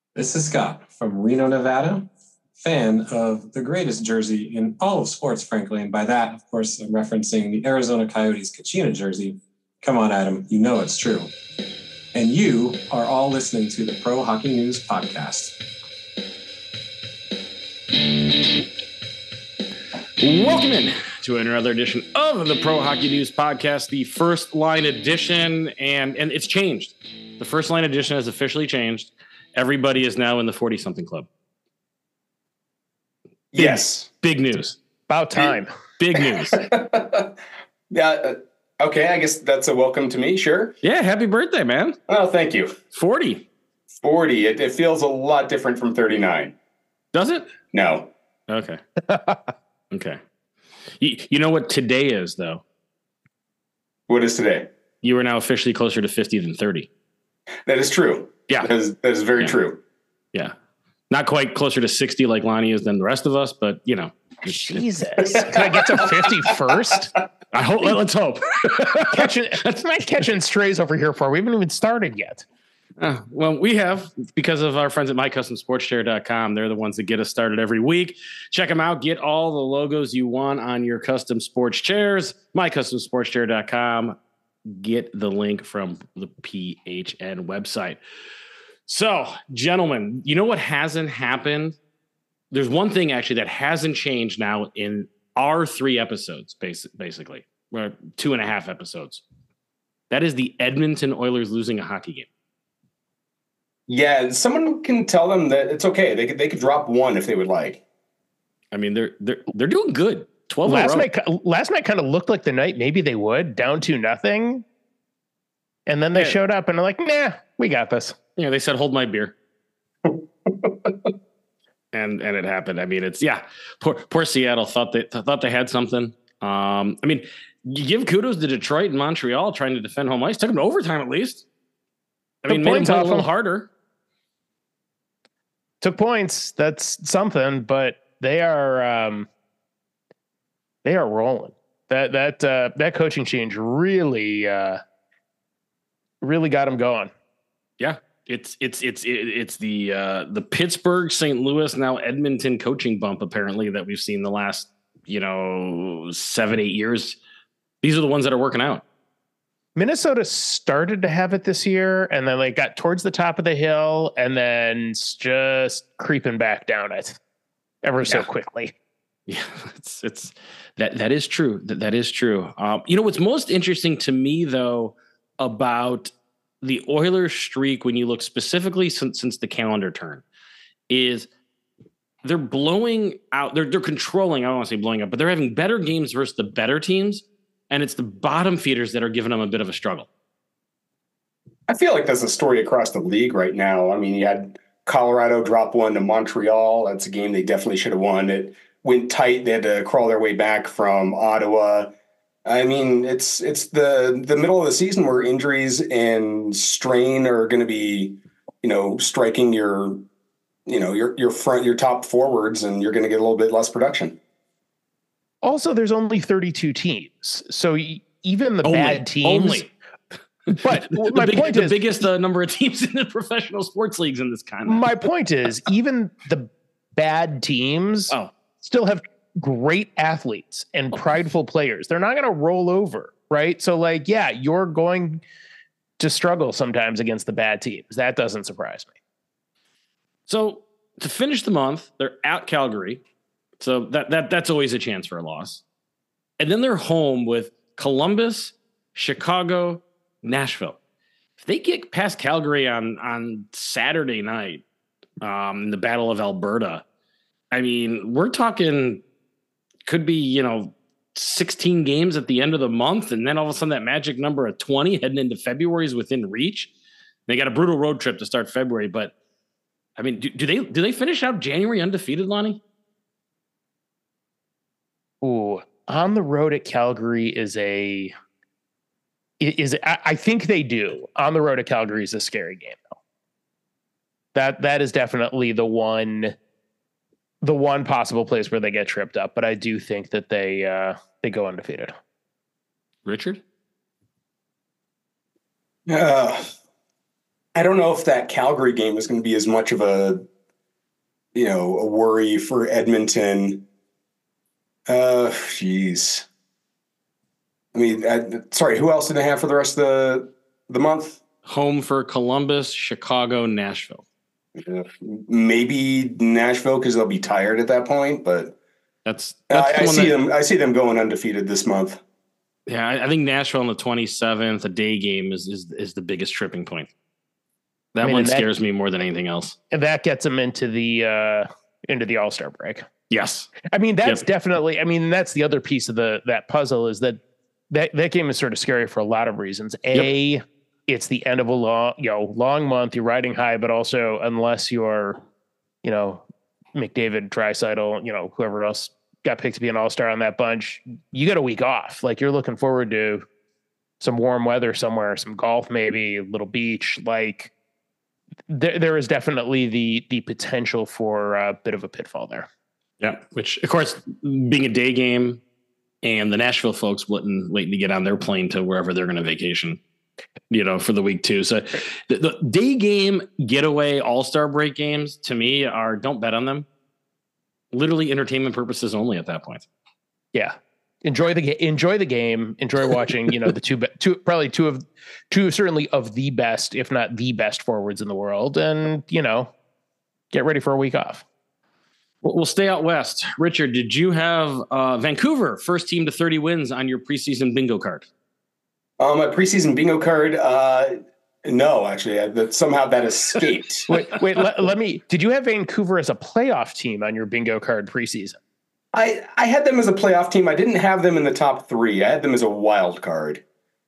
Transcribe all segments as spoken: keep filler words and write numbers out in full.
This is Scott from Reno, Nevada, fan of the greatest jersey in all of sports, frankly. And by that, of course, I'm referencing the Arizona Coyotes Kachina jersey. Come on, Adam, you know it's true. And you are all listening to the Pro Hockey News Podcast. Welcome in to another edition of the Pro Hockey News Podcast, the first line edition, and, and it's changed. The first line edition has officially changed. Everybody is now in the forty-something club. Big, yes. Big news. About time. Big news. yeah. Uh, okay. I guess that's a welcome to me. Sure. Yeah. Happy birthday, man. Oh, thank you. forty. forty. It, it feels a lot different from thirty-nine. Does it? No. Okay. okay. You, you know what today is, though? What is today? You are now officially closer to fifty than thirty. That is true. Yeah. That is, that is very yeah. true. Yeah. Not quite closer to sixty like Lonnie is than the rest of us, but, you know. Jesus. Can I get to fifty first? I hope. Let's hope. catching, that's not catching strays over here for. We haven't even started yet. Uh, well, we have, because of our friends at my custom sports chair dot com. They're the ones that get us started every week. Check them out. Get all the logos you want on your custom sports chairs. my custom sports chair dot com. Get the link from the P H N website. So, gentlemen, you know what hasn't happened? There's one thing actually that hasn't changed now in our three episodes, basically, or two and a half episodes. That is the Edmonton Oilers losing a hockey game. Yeah, someone can tell them that it's okay. They could they could drop one if they would like. I mean, they're they're they're doing good. Twelve last night. Last night kind of looked like the night maybe they would down to nothing, and then they yeah. showed up and they're like, "Nah, we got this." Yeah, they said, "Hold my beer," and and it happened. I mean, it's yeah. Poor poor Seattle thought they thought they had something. Um, I mean, you give kudos to Detroit and Montreal trying to defend home ice. Took them to overtime at least. I Took mean, made them play a little them. harder. Took points. That's something, but they are um, they are rolling. That that uh, that coaching change really uh, really got them going. Yeah, it's it's it's it's the uh, the Pittsburgh, Saint Louis, now Edmonton coaching bump apparently that we've seen the last you know seven eight years. These are the ones that are working out. Minnesota started to have it this year, and then they got towards the top of the hill, and then just creeping back down it ever yeah. so quickly. Yeah, it's it's that that is true. That that is true. Um, you know what's most interesting to me though about the Oilers streak, when you look specifically since since the calendar turn, is they're blowing out. They're they're controlling. I don't want to say blowing up, but they're having better games versus the better teams. And it's the bottom feeders that are giving them a bit of a struggle. I feel like that's a story across the league right now. I mean, you had Colorado drop one to Montreal. That's a game they definitely should have won. It went tight. They had to crawl their way back from Ottawa. I mean, it's it's the the middle of the season where injuries and strain are going to be, you know, striking your, you know, your your front your top forwards, and you're going to get a little bit less production. Also, there's only thirty-two teams, so even the only, bad teams. Only. But the, my big, point the is, biggest uh, number of teams in the professional sports leagues in this kind. My point is, even the bad teams oh. still have great athletes and prideful players. They're not going to roll over, right? So, like, yeah, you're going to struggle sometimes against the bad teams. That doesn't surprise me. So, to finish the month, they're at Calgary. So that that that's always a chance for a loss. And then they're home with Columbus, Chicago, Nashville. If they get past Calgary on, on Saturday night, um, in the Battle of Alberta, I mean, we're talking could be, you know, sixteen games at the end of the month, and then all of a sudden that magic number of twenty heading into February is within reach. They got a brutal road trip to start February, but I mean, do, do they do they finish out January undefeated, Lonnie? Ooh, on the road at Calgary is a is I think they do. On the road at Calgary is a scary game though. That that is definitely the one the one possible place where they get tripped up, but I do think that they uh, they go undefeated. Richard? Uh, I don't know if that Calgary game is going to be as much of a, you know, a worry for Edmonton. Uh, jeez. I mean, uh, sorry, who else did they have for the rest of the the month? Home for Columbus, Chicago, Nashville. Uh, maybe Nashville because they'll be tired at that point, but that's, that's uh, I, I see that, them. I see them going undefeated this month. Yeah, I, I think Nashville on the twenty-seventh, a day game, is is is the biggest tripping point. That I mean, one scares that, me more than anything else. And that gets them into the uh, into the All-Star break. Yes, I mean that's yep. definitely. I mean that's the other piece of the that puzzle is that that that game is sort of scary for a lot of reasons. A, yep. It's the end of a long, you know, long month. You're riding high, but also unless you're, you know, McDavid, Draisaitl, you know, whoever else got picked to be an all-star on that bunch, you got a week off. Like you're looking forward to some warm weather somewhere, some golf, maybe a little beach. Like there, there is definitely the, the potential for a bit of a pitfall there. Yeah. Which of course, being a day game and the Nashville folks wouldn't waiting to get on their plane to wherever they're going to vacation, you know, for the week too. So the, the day game getaway all-star break games to me are, don't bet on them. Literally entertainment purposes only at that point. Yeah. Enjoy the game, enjoy the game, enjoy watching, you know, the two, be- two, probably two of two, certainly of the best, if not the best forwards in the world. And, you know, get ready for a week off. We'll stay out west. Richard, did you have uh, Vancouver first team to thirty wins on your preseason bingo card? Um, my preseason bingo card. Uh, no, actually, I, that somehow that escaped. wait, wait. Let, let me. Did you have Vancouver as a playoff team on your bingo card preseason? I I had them as a playoff team. I didn't have them in the top three. I had them as a wild card.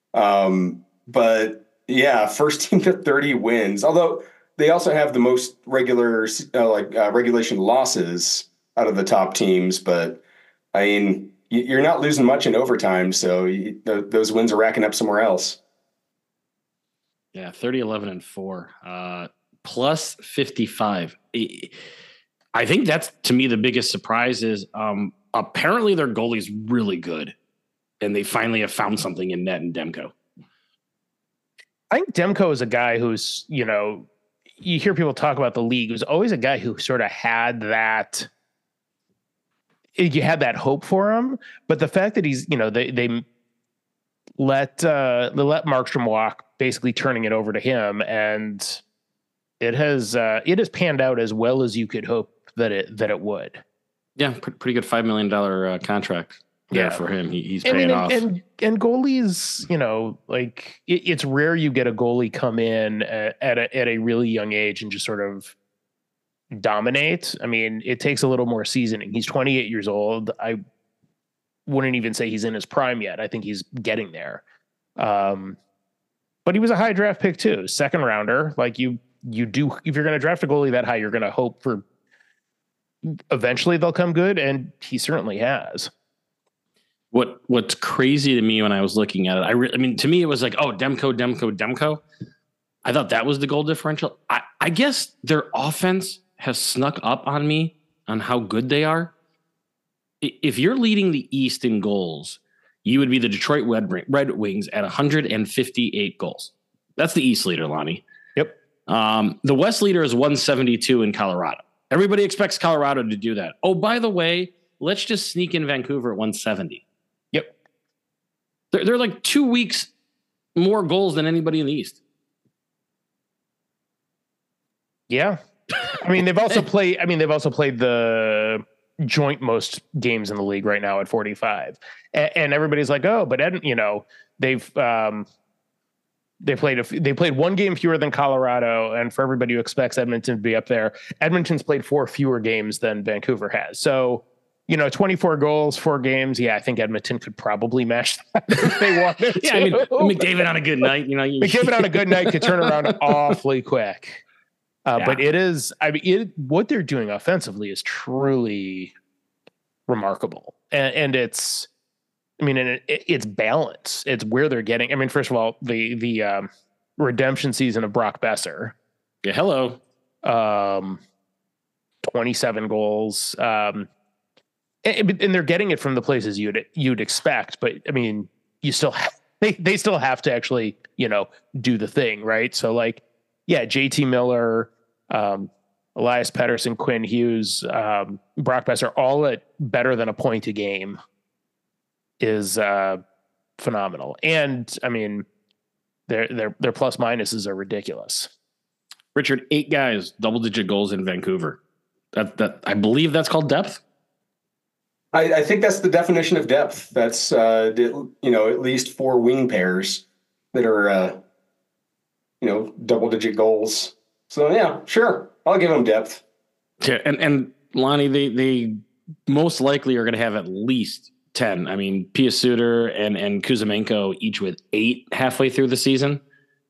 Um, but yeah, first team to thirty wins. Although they also have the most regular uh, like uh, regulation losses out of the top teams. But I mean, you're not losing much in overtime, so you, th- those wins are racking up somewhere else. Yeah, thirty, eleven, and four, uh, plus fifty-five. I think that's, to me, the biggest surprise is um, apparently their goalie's really good, and they finally have found something in net and Demko. I think Demko is a guy who's, you know, you hear people talk about the league, who's always a guy who sort of had that, you had that hope for him, but the fact that he's, you know, they, they let, uh, they let Markstrom walk, basically turning it over to him. And it has, uh, it has panned out as well as you could hope that it, that it would. Yeah. Pretty good five million dollars uh, contract there yeah. for him. He, he's paying I mean, and, off. And, and goalies, you know, like it, it's rare you get a goalie come in at, at a, at a really young age and just sort of dominate. I mean, it takes a little more seasoning. He's twenty-eight years old. I wouldn't even say he's in his prime yet. I think he's getting there. Um, but he was a high draft pick too, second rounder. Like you, you do, if you're going to draft a goalie that high, you're going to hope for eventually they'll come good. And he certainly has. What, what's crazy to me when I was looking at it, I, re- I mean, to me, it was like, oh, Demko, Demko, Demko. I thought that was the goal differential. I, I guess their offense has snuck up on me on how good they are. If you're leading the East in goals, you would be the Detroit Red Wings at one hundred fifty-eight goals. That's the East leader, Lonnie. Yep. Um, the West leader is one seventy-two in Colorado. Everybody expects Colorado to do that. Oh, by the way, let's just sneak in Vancouver at one seventy. Yep. They're, they're like two weeks more goals than anybody in the East. Yeah. I mean, they've also played, I mean, they've also played the joint most games in the league right now at forty-five. And, and everybody's like, oh, but Ed, you know, they've, um, they played, a, they played one game fewer than Colorado. And for everybody who expects Edmonton to be up there, Edmonton's played four fewer games than Vancouver has. So, you know, twenty-four goals, four games. Yeah, I think Edmonton could probably match that if they wanted yeah, to. I mean, McDavid on a good night, you know, you, McDavid on a good night could turn around awfully quick. Uh, yeah. But it is, I mean, it, what they're doing offensively is truly remarkable. And, and it's, I mean, and it, it's balance. It's where they're getting, I mean, first of all, the, the um, redemption season of Brock Besser. Yeah, hello. Um, twenty-seven goals. Um, and, and they're getting it from the places you'd, you'd expect. But, I mean, you still have, they, they still have to actually, you know, do the thing, right? So, like, yeah, J T Miller, um, Elias Pettersson, Quinn Hughes, um, Brock Besser, all at better than a point a game is uh, phenomenal. And I mean, their their their plus minuses are ridiculous. Richard, eight guys, double digit goals in Vancouver. That that I believe that's called depth. I, I think that's the definition of depth. That's uh, the, you know, at least four wing pairs that are uh, you know, double digit goals. So yeah, sure, I'll give them depth. Yeah, and and Lonnie, they they most likely are going to have at least ten. I mean, Pia Suter and and Kuzmenko each with eight halfway through the season.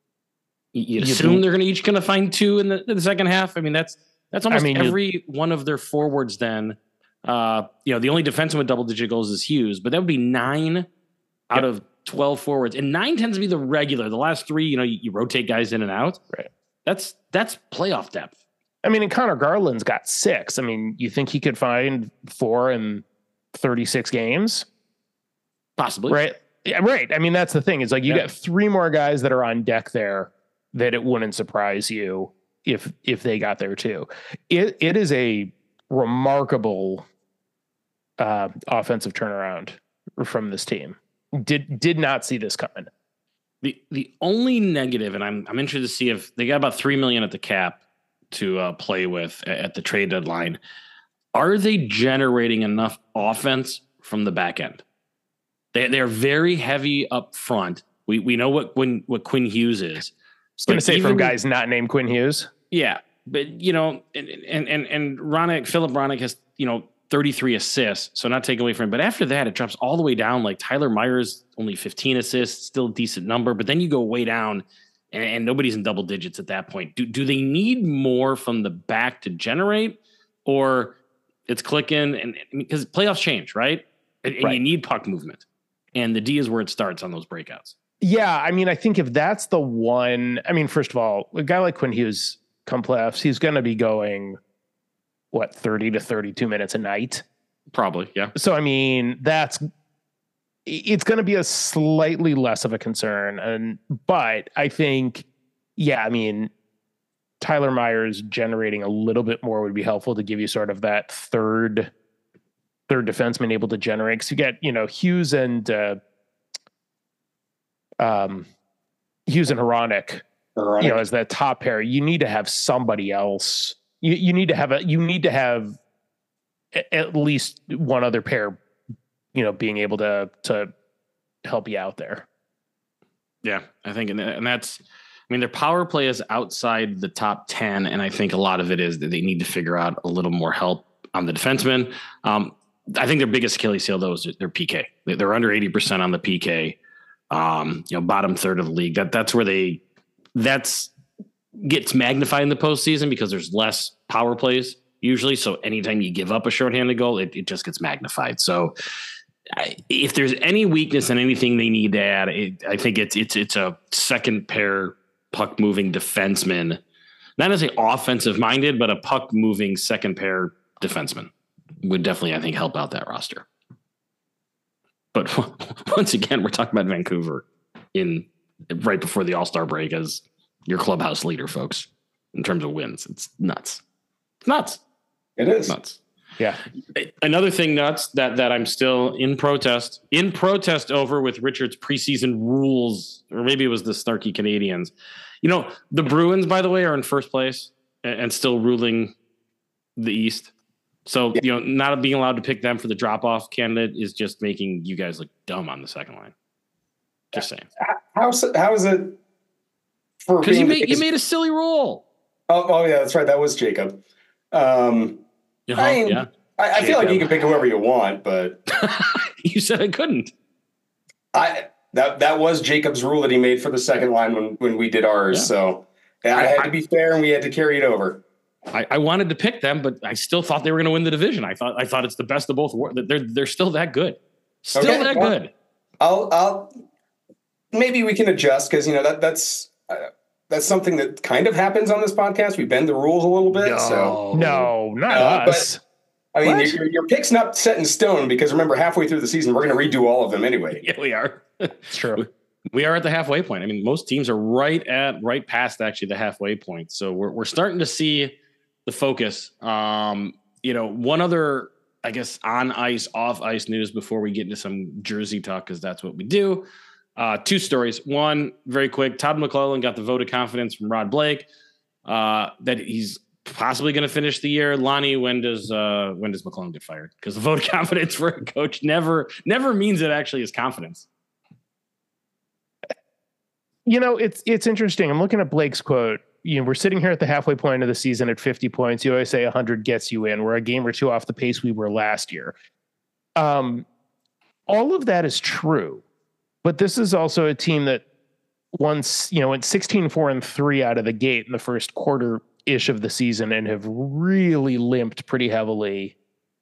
You assume they're going to each going to find two in the, in the second half. I mean, that's that's almost I mean, every one of their forwards. Then, uh, you know, the only defenseman with double digit goals is Hughes, but that would be nine yep. out of twelve forwards, and nine tends to be the regular. The last three, you know, you, you rotate guys in and out. Right. That's that's playoff depth. I mean, and Connor Garland's got six. I mean, you think he could find four in thirty-six games? Possibly. Right. Yeah, right. I mean, that's the thing. Is like you yeah. got three more guys that are on deck there that it wouldn't surprise you if if they got there too. It it is a remarkable uh, offensive turnaround from this team. Did did not see this coming. The the only negative, and I'm I'm interested to see if they got about three million at the cap to uh, play with at the trade deadline. Are they generating enough offense from the back end? They they're very heavy up front. We we know what when what Quinn Hughes is. I was going to say even, from guys not named Quinn Hughes. Yeah, but you know, and and and and Ronick, Philip Ronick has you know thirty-three assists, so not taking away from him. But after that, it drops all the way down. Like Tyler Myers, only fifteen assists, still a decent number. But then you go way down, and, and nobody's in double digits at that point. Do do they need more from the back to generate, or it's clicking? And because playoffs change, right? And, and right. you need puck movement, and the D is where it starts on those breakouts. Yeah, I mean, I think if that's the one, I mean, first of all, a guy like Quinn Hughes come playoffs, he's going to be going, what, thirty to thirty-two minutes a night? Probably, yeah. So, I mean, that's, it's going to be a slightly less of a concern. And, but I think, yeah, I mean, Tyler Myers generating a little bit more would be helpful to give you sort of that third, third defenseman able to generate. Because you get, you know, Hughes and, uh, Um, Hughes and Hronek, you know, as that top pair, you need to have somebody else. You you need to have a you need to have a, at least one other pair, you know, being able to to help you out there. Yeah, I think, and, and that's, I mean, their power play is outside the top ten, and I think a lot of it is that they need to figure out a little more help on the defensemen. Um, I think their biggest Achilles heel though is their P K. They're under eighty percent on the P K. Um, you know, bottom third of the league. That that's where they that's gets magnified in the postseason because there's less power plays usually. So anytime you give up a shorthanded goal, it, it just gets magnified. So I, if there's any weakness in anything they need to add, it, I think it's it's it's a second pair puck moving defenseman, not necessarily offensive minded, but a puck moving second pair defenseman would definitely, I think, help out that roster. But once again, we're talking about Vancouver in right before the All-Star break as your clubhouse leader, folks, in terms of wins. It's nuts. It's nuts. It is. It's nuts. Yeah. Another thing nuts that, that I'm still in protest, in protest over with Richard's preseason rules, or maybe it was the snarky Canadians. You know, the Bruins, by the way, are in first place and, and still ruling the East. So, you know, not being allowed to pick them for the drop-off candidate is just making you guys look dumb on the second line. Just saying. How's it, how is it for Because you made, you made a silly rule. Oh, oh, yeah, that's right. That was Jacob. Um, uh-huh, I, mean, yeah. I, I feel like you can pick whoever you want, but... You said I couldn't. I that that was Jacob's rule that he made for the second line when, when we did ours. Yeah. So yeah, I, I had to be fair, and we had to carry it over. I, I wanted to pick them, but I still thought they were going to win the division. I thought I thought it's the best of both worlds. They're they're still that good, still okay, that well, good. I'll I'll maybe we can adjust because you know that that's uh, that's something that kind of happens on this podcast. We bend the rules a little bit. No, so no, not uh, us. But, I mean, your, your pick's not set in stone because remember, halfway through the season, we're going to redo all of them anyway. Yeah, we are. It's true. We are at the halfway point. I mean, most teams are right at right past actually the halfway point. So we're we're starting to see the focus. Um, you know, one other, I guess, on ice, off ice news before we get into some jersey talk, because that's what we do. Uh, two stories. One, very quick. Todd McClellan got the vote of confidence from Rod Blake uh, that he's possibly going to finish the year. Lonnie, when does uh, when does McClellan get fired? Because the vote of confidence for a coach never never means it actually is confidence. You know, it's it's interesting. I'm looking at Blake's quote. You know, we're sitting here at the halfway point of the season at fifty points. You always say one hundred gets you in. We're a game or two off the pace we were last year. Um, all of that is true, but this is also a team that once, you know, went sixteen four and three out of the gate in the first quarter ish of the season and have really limped pretty heavily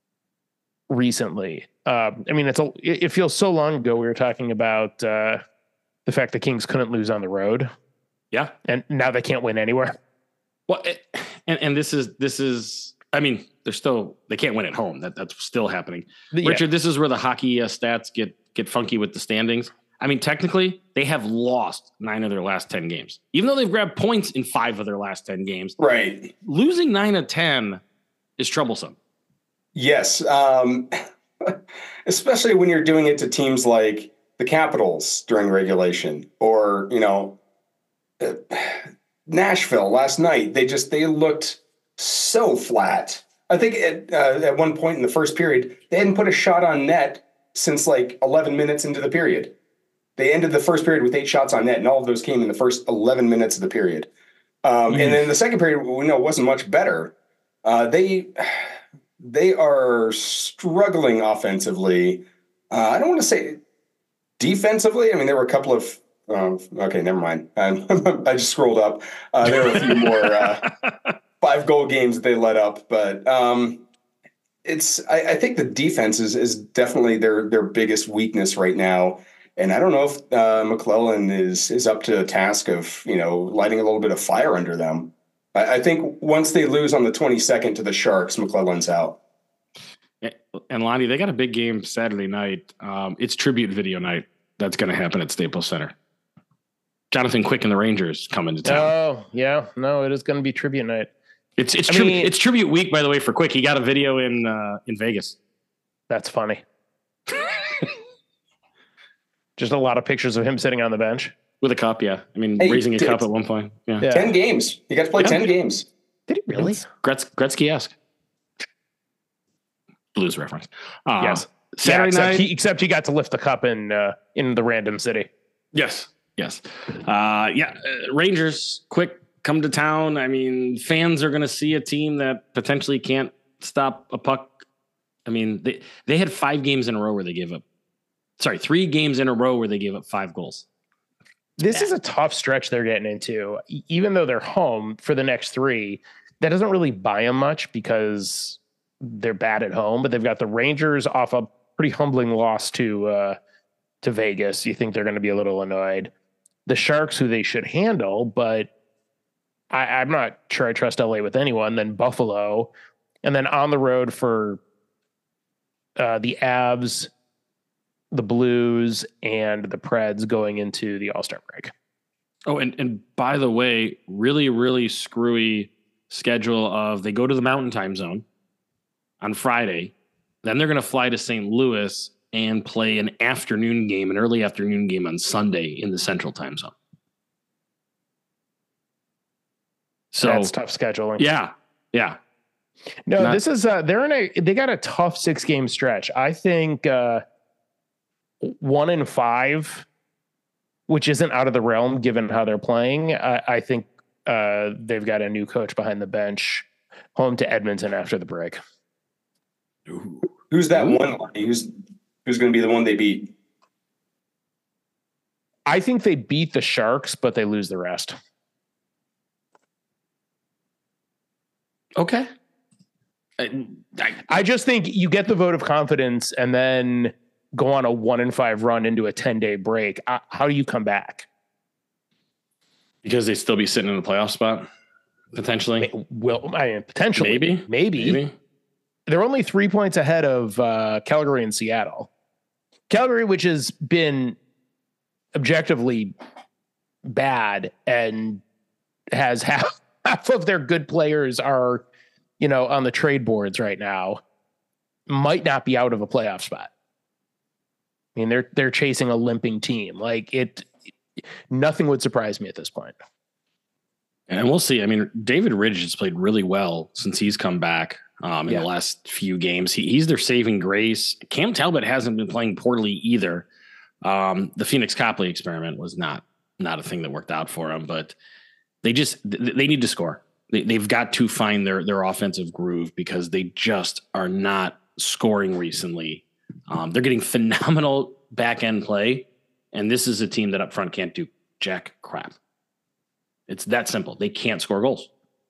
recently. Um, I mean, it's a, it, it feels so long ago. We were talking about, uh, the fact the Kings couldn't lose on the road. Yeah. And now they can't win anywhere. Well, it, and, and this is, this is, I mean, they're still, they can't win at home. That That's still happening. Yeah. Richard, this is where the hockey uh, stats get, get funky with the standings. I mean, technically they have lost nine of their last ten games, even though they've grabbed points in five of their last ten games. Right. Losing nine of ten is troublesome. Yes. Um, especially when you're doing it to teams like the Capitals during regulation, or, you know, uh, Nashville last night. They just, they looked so flat. I think at, uh, at one point in the first period, they hadn't put a shot on net since like eleven minutes into the period. They ended the first period with eight shots on net, and all of those came in the first eleven minutes of the period. Um, mm. And then the second period, we know, wasn't much better. Uh, they, they are struggling offensively. Uh, I don't want to say defensively. I mean, there were a couple of, um, okay, never mind. Um, I just scrolled up. Uh, there were a few more uh, five goal games that they let up, but um, it's, I, I think the defense is, is definitely their, their biggest weakness right now. And I don't know if uh, McClellan is, is up to the task of, you know, lighting a little bit of fire under them. I, I think once they lose on the twenty-second to the Sharks, McClellan's out. And Lonnie, they got a big game Saturday night. Um, it's tribute video night. That's going to happen at Staples Center. Jonathan Quick and the Rangers coming to town. Oh yeah, no, it is going to be tribute night. It's it's tri- mean, it's tribute week, by the way, for Quick. He got a video in uh, in Vegas. That's funny. Just a lot of pictures of him sitting on the bench with a cup. Yeah, I mean, hey, raising a cup at one point. Yeah, yeah. ten games. He got to play yeah. ten games. Did he really? Gretz, Gretzky-esque. Blues reference. Uh, yes. Saturday yeah, except night. He, except he got to lift the cup in uh, in the random city. Yes. Yes. Uh, yeah. Uh, Rangers, Quick, come to town. I mean, fans are going to see a team that potentially can't stop a puck. I mean, they, they had five games in a row where they gave up. Sorry, three games in a row where they gave up five goals. This is a tough stretch they're getting into. Even though they're home for the next three, that doesn't really buy them much because they're bad at home. But they've got the Rangers off a pretty humbling loss to uh, to Vegas. You think they're going to be a little annoyed. The Sharks, who they should handle, but I, I'm not sure I trust L A with anyone. Then Buffalo, and then on the road for uh, the Avs, the Blues, and the Preds going into the All-Star break. Oh, and, and by the way, really, really screwy schedule of they go to the Mountain Time Zone on Friday. Then they're going to fly to Saint Louis and play an afternoon game, an early afternoon game on Sunday in the Central Time Zone. So that's tough scheduling. Yeah. Yeah. No, Not, this is, uh, they're in a, they got a tough six game stretch. I think, uh, one in five, which isn't out of the realm given how they're playing. I, I think uh, they've got a new coach behind the bench, home to Edmonton after the break. Ooh. Who's that Ooh. one? Who's who's going to be the one they beat? I think they beat the Sharks, but they lose the rest. Okay. I, I, I just think you get the vote of confidence and then go on a one and five run into a ten day break. Uh, how do you come back? Because they still be sitting in the playoff spot, potentially. Well, I mean, potentially, maybe, maybe, maybe. They're only three points ahead of uh, Calgary and Seattle. Calgary, which has been objectively bad and has half half of their good players are, you know, on the trade boards right now, might not be out of a playoff spot. I mean, they're they're chasing a limping team. Like it, nothing would surprise me at this point. And we'll see. I mean, David Ridge has played really well since he's come back um, in Yeah. the last few games. He, he's their saving grace. Cam Talbot hasn't been playing poorly either. Um, the Phoenix Copley experiment was not not a thing that worked out for him, but they just they need to score. They, they've got to find their their offensive groove because they just are not scoring recently. Um, they're getting phenomenal back end play, and this is a team that up front can't do jack crap. It's that simple. They can't score goals.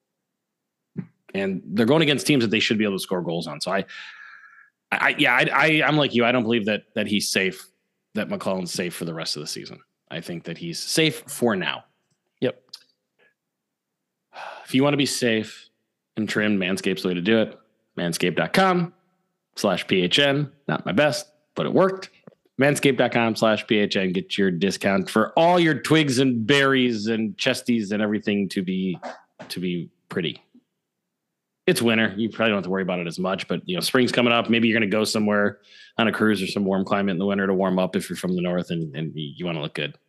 And they're going against teams that they should be able to score goals on. So I, I yeah, I, I, I'm like you. I don't believe that that he's safe, that McClellan's safe for the rest of the season. I think that he's safe for now. Yep. If you want to be safe and trimmed, Manscaped's the way to do it. Manscaped.com slash PHN. Not my best, but it worked. Manscaped.com slash PHN. Get your discount for all your twigs and berries and chesties and everything to be to be pretty. It's winter. You probably don't have to worry about it as much, but you know, spring's coming up. Maybe you're going to go somewhere on a cruise or some warm climate in the winter to warm up if you're from the north and, and you want to look good.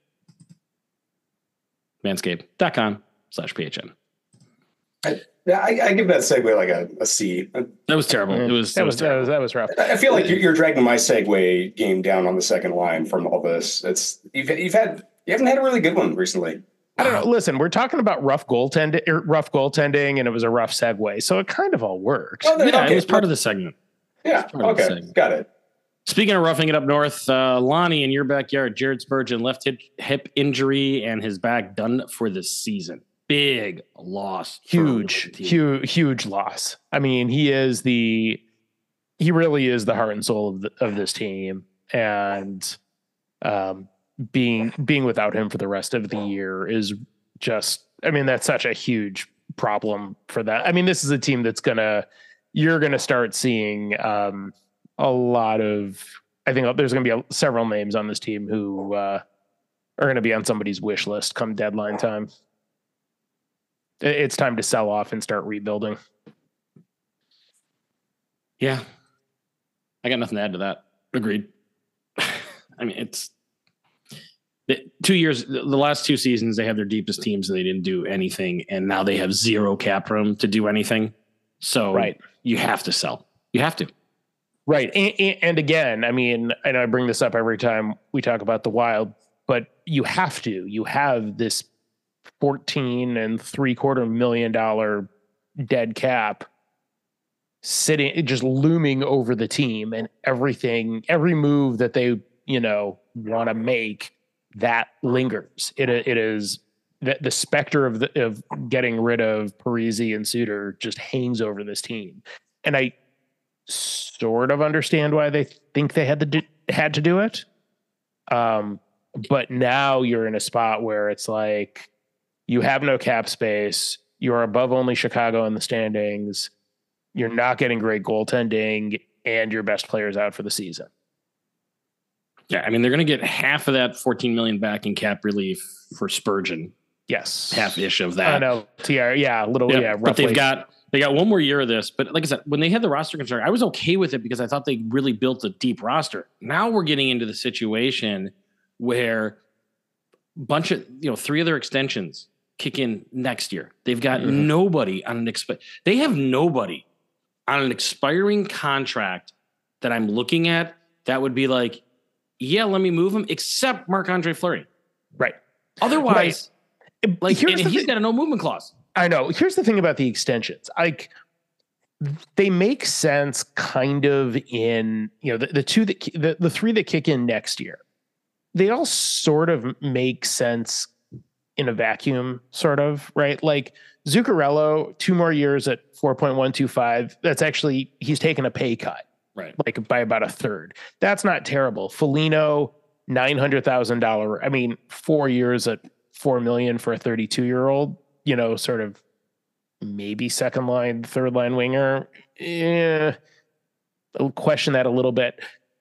Manscaped.com slash PHN. I, I, I give that segue like a, a C. That was terrible. It was that it was that was that was rough. I feel like you're, you're dragging my segue game down on the second line from all this. It's you've you've had you haven't had a really good one recently. I don't know. Listen, we're talking about rough goaltending, rough goaltending, and it was a rough segue, so it kind of all worked. Oh, then, Yeah, okay. it was part of the segment. Yeah. part of the Okay. segment. Got it. Speaking of roughing it up north, uh, Lonnie in your backyard, Jared Spurgeon, left hip, hip injury and his back done for the season. Big loss. for Huge, the team. huge, huge loss. I mean, he is the, he really is the heart and soul of the, of this team, and um, being being without him for the rest of the year is just, I mean, that's such a huge problem for that. I mean, this is a team that's gonna, you're gonna start seeing um, a lot of. I think there's gonna be a, several names on this team who uh, are gonna be on somebody's wish list come deadline time. It's time to sell off and start rebuilding. Yeah. I got nothing to add to that. Agreed. I mean, it's the two years, the last two seasons, they had their deepest teams and they didn't do anything. And now they have zero cap room to do anything. So Right. you have to sell. You have to. Right. And, and again, I mean, I know I bring this up every time we talk about the Wild, but you have to. You have this fourteen and three quarter million dollar dead cap sitting, just looming over the team, and everything, every move that they, you know, want to make, that lingers. It it is the, the specter of the, of getting rid of Parise and Suter just hangs over this team. And I sort of understand why they think they had to do, had to do it. Um, but now you're in a spot where it's like, you have no cap space. You're above only Chicago in the standings. You're not getting great goaltending, and your best player's out for the season. Yeah. I mean, they're going to get half of that fourteen million back in cap relief for Spurgeon. Yes. Half ish of that. I know. T R, yeah, a little, Yeah, yeah. but they've roughly. got they got one more year of this. But like I said, when they had the roster concern, I was okay with it because I thought they really built a deep roster. Now we're getting into the situation where a bunch of, you know, three other extensions kick in next year. They've got Mhm. nobody on an exp- they have nobody on an expiring contract that I'm looking at that would be like, yeah, let me move him, except Marc-Andre Fleury. Right. Otherwise, like, Here's and the he's thi- got a no movement clause. I know. Here's the thing about the extensions. Like, they make sense kind of in, you know, the, the two that, ki- the, the three that kick in next year, they all sort of make sense in a vacuum, sort of, right? Like Zuccarello, two more years at four point one two five. That's actually, he's taken a pay cut, Right. like by about a third. That's not terrible. Foligno, nine hundred thousand dollars. I mean, four years at four million for a thirty-two year old, you know, sort of maybe second line, third line winger. Eh, I'll question that a little bit.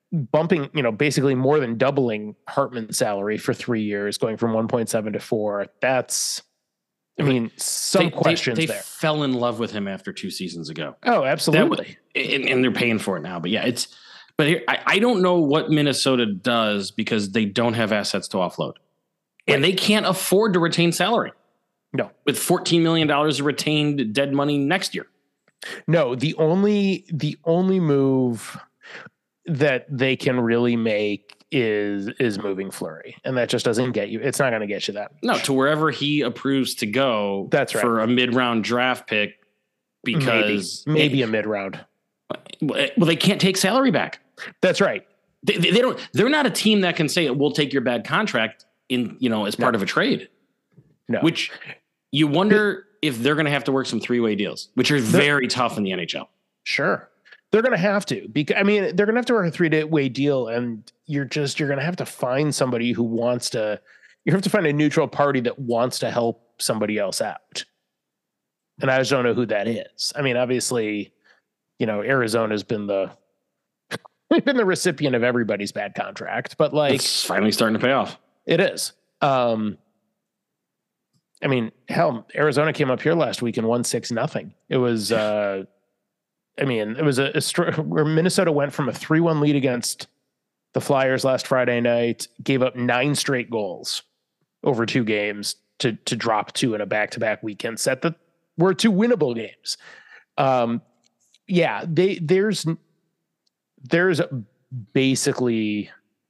bumping, you know, basically more than doubling Hartman's salary for three years, going from one point seven to four. That's, I mean, some they, questions they, they there. fell in love with him after two seasons ago. Oh, absolutely. That, and, and they're paying for it now. But yeah, it's, but here, I, I don't know what Minnesota does because they don't have assets to offload. Right. And they can't afford to retain salary. No. With fourteen million dollars of retained dead money next year. No, the only, the only move that they can really make is is moving Fleury, and that just doesn't get you. It's not going to get you that much. No, to wherever he approves to go. That's right. For a mid round draft pick, because maybe, maybe it, a mid round. Well, they can't take salary back. That's right. They, they, they don't. They're not a team that can say we'll take your bad contract in you know as part no. of a trade. No, which you wonder if they're going to have to work some three way deals, which are very tough in the N H L. Sure. They're going to have to, because I mean, they're going to have to work a three way deal, and you're just, you're going to have to find somebody who wants to, you have to find a neutral party that wants to help somebody else out. And I just don't know who that is. I mean, obviously, you know, Arizona's been the, been the recipient of everybody's bad contract, but like it's finally starting to pay off. It is. Um, I mean, hell, Arizona came up here last week and won six, nothing. It was, uh, I mean, it was a, a where Minnesota went from a three one lead against the Flyers last Friday night, gave up nine straight goals over two games to to drop two in a back-to-back weekend set that were two winnable games. Um, yeah, they there's there's basically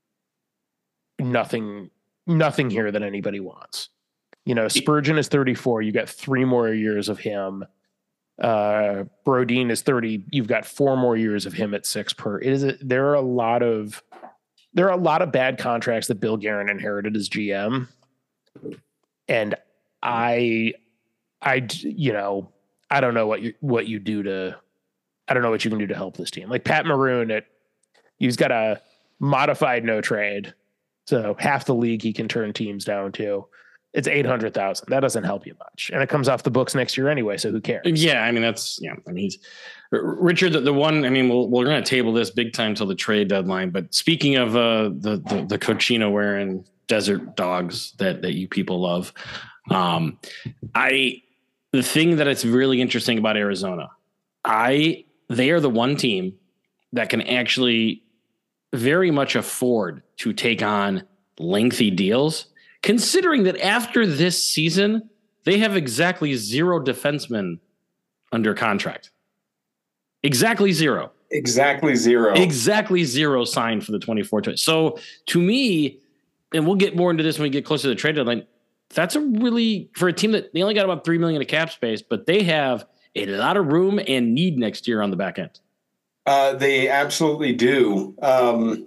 nothing nothing here that anybody wants. You know, Spurgeon is thirty-four. You got three more years of him. Uh, Brodin is thirty. You've got four more years of him at six per. It is a, there are a lot of there are a lot of bad contracts that Bill Guerin inherited as G M, and I, I, you know, I don't know what you what you do to, I don't know what you can do to help this team. Like Pat Maroon, at he's got a modified no trade, so half the league he can turn teams down to. It's eight hundred thousand. That doesn't help you much. And it comes off the books next year anyway. So who cares? Yeah. I mean, that's, yeah. I mean, he's Richard, the, the one, I mean, we'll, we're going to table this big time till the trade deadline, but speaking of uh, the, the, the Cochino wearing desert dogs that, that you people love. Um, I, the thing that it's really interesting about Arizona, I, they are the one team that can actually very much afford to take on lengthy deals. Considering that after this season, they have exactly zero defensemen under contract. Exactly zero. Exactly zero. Exactly zero signed for the twenty-four. So to me, and we'll get more into this when we get closer to the trade deadline, that's a really, for a team that they only got about three million dollars of cap space, but they have a lot of room and need next year on the back end. Uh, they absolutely do. Um,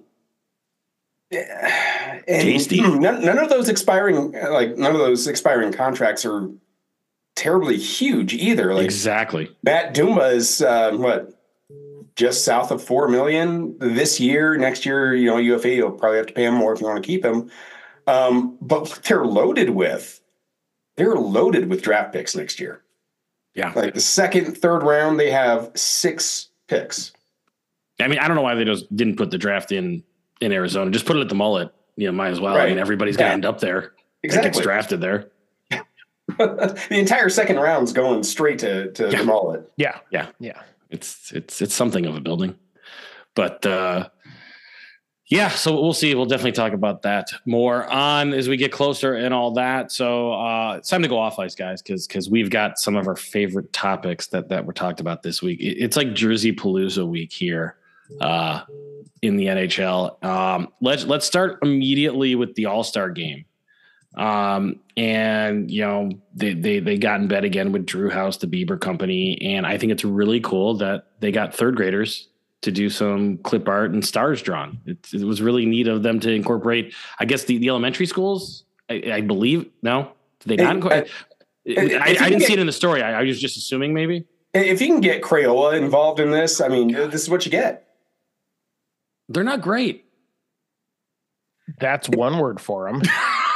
And Tasty. None, none of those expiring, like none of those expiring contracts are terribly huge either. Like exactly. Matt Dumba is uh, what, just south of four million this year. Next year, you know, U F A, you'll probably have to pay him more if you want to keep him. Um, but they're loaded with, they're loaded with draft picks next year. Yeah, like the second, third round, they have six picks. I mean, I don't know why they just didn't put the draft in. In Arizona, just put it at the mullet. You know, might as well. Right. I mean, everybody's yeah. gonna end up there. Exactly, gets drafted there. The entire second round's going straight to to yeah. the mullet. Yeah, yeah, yeah. It's it's it's something of a building, but uh, yeah. So we'll see. We'll definitely talk about that more on as we get closer and all that. So uh, it's time to go off ice, guys, because because we've got some of our favorite topics that that were talked about this week. It, it's like Jersey Palooza week here. Uh, in the N H L. Um, let's, let's start immediately with the All-Star game. Um, and you know, they, they, they got in bed again with Drew House, the Bieber company. And I think it's really cool that they got third graders to do some clip art and stars drawn. It, it was really neat of them to incorporate, I guess the, the elementary schools, I, I believe. No, did they not? Incorporate? I, I, I didn't get, see it in the story. I, I was just assuming maybe. If you can get Crayola involved in this, I mean, this is what you get. They're not great. That's one word for them.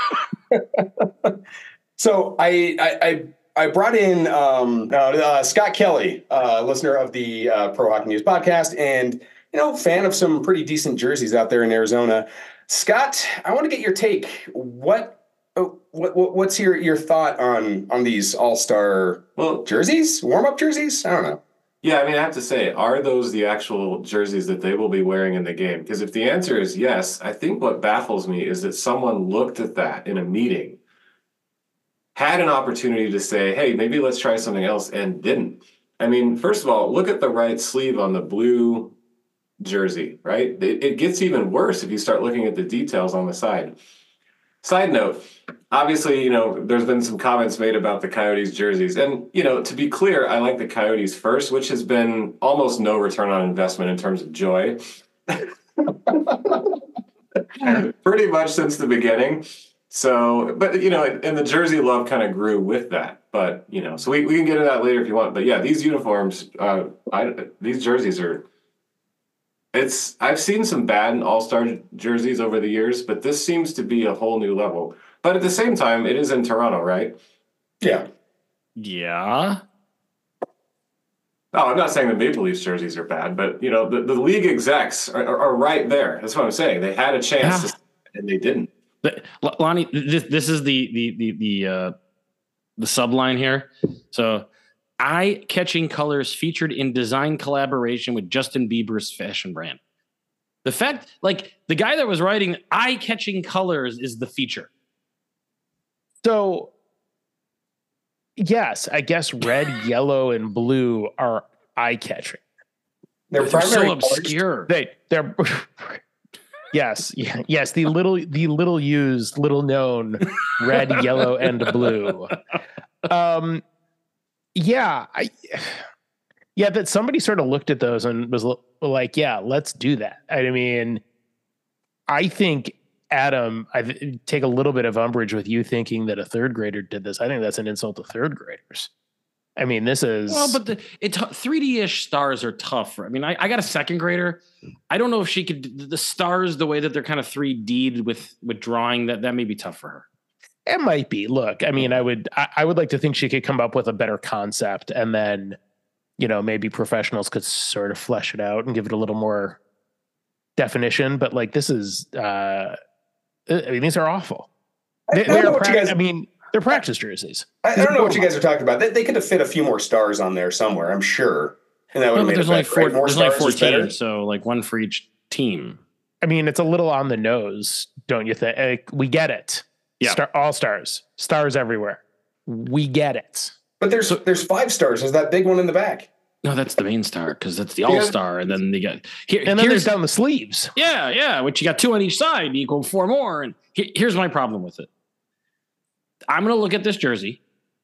So I, I, I brought in um, uh, uh, Scott Kelly, uh, listener of the uh, Pro Hockey News podcast. And you know, fan of some pretty decent jerseys out there in Arizona. Scott, I want to get your take. What, what, what's your, your thought on, on these all-star well, jerseys, warm-up jerseys? I don't know. Yeah, I mean, I have to say, are those the actual jerseys that they will be wearing in the game? Because if the answer is yes, I think what baffles me is that someone looked at that in a meeting, had an opportunity to say, hey, maybe let's try something else, and didn't. I mean, first of all, look at the right sleeve on the blue jersey, right? It, it gets even worse if you start looking at the details on the side. Side note, obviously, you know, there's been some comments made about the Coyotes jerseys. And, you know, to be clear, I like the Coyotes first, which has been almost no return on investment in terms of joy. Pretty much since the beginning. So, but, you know, and the jersey love kind of grew with that. But, you know, so we, we can get into that later if you want. But, yeah, these uniforms, uh, I, these jerseys are... It's I've seen some bad all-star jerseys over the years, but this seems to be a whole new level. But at the same time, it is in Toronto, right? Yeah. Yeah. Oh, I'm not saying the Maple Leafs jerseys are bad, but you know the, the league execs are, are, are right there. That's what I'm saying. They had a chance, yeah. to, and they didn't. But, Lonnie, this this is the the the the uh, the subline here. So. Eye-catching colors featured in design collaboration with Justin Bieber's fashion brand. The fact, like, the guy that was writing eye-catching colors is the feature. So, yes, I guess red, yellow, and blue are eye-catching. They're, they're so obscure. They, they're... Yes, yeah, yes, the little, the little used, little known red, yellow, and blue. Um... Yeah, I, yeah, that somebody sort of looked at those and was like, yeah, let's do that. I mean, I think, Adam, I th- take a little bit of umbrage with you thinking that a third grader did this. I think that's an insult to third graders. I mean, this is... Well, but the it, three D-ish stars are tough. For, I mean, I, I got a second grader. I don't know if she could... The stars, the way that they're kind of three D'd with, with drawing, that, that may be tough for her. It might be. Look, I mean, I would, I, I would like to think she could come up with a better concept, and then, you know, maybe professionals could sort of flesh it out and give it a little more definition. But like, this is, uh, I mean, these are awful. They, I, they're pra- guys, I mean, they're practice jerseys. I, I don't know what you guys are talking about. They, they could have fit a few more stars on there somewhere, I'm sure. And that would no, have made there's it only better, four, right? More there's only stars is fourteen, better. so like one for each team. I mean, it's a little on the nose, don't you think? Like, we get it. Yeah. Star, all stars, stars everywhere. We get it. But there's So- there's five stars. There's that big one in the back. No, that's the main star because that's the all star, and then they got here. And then here's there's down the sleeves. yeah, yeah, which you got two on each side, equal four more. And he, here's my problem with it. I'm gonna look at this jersey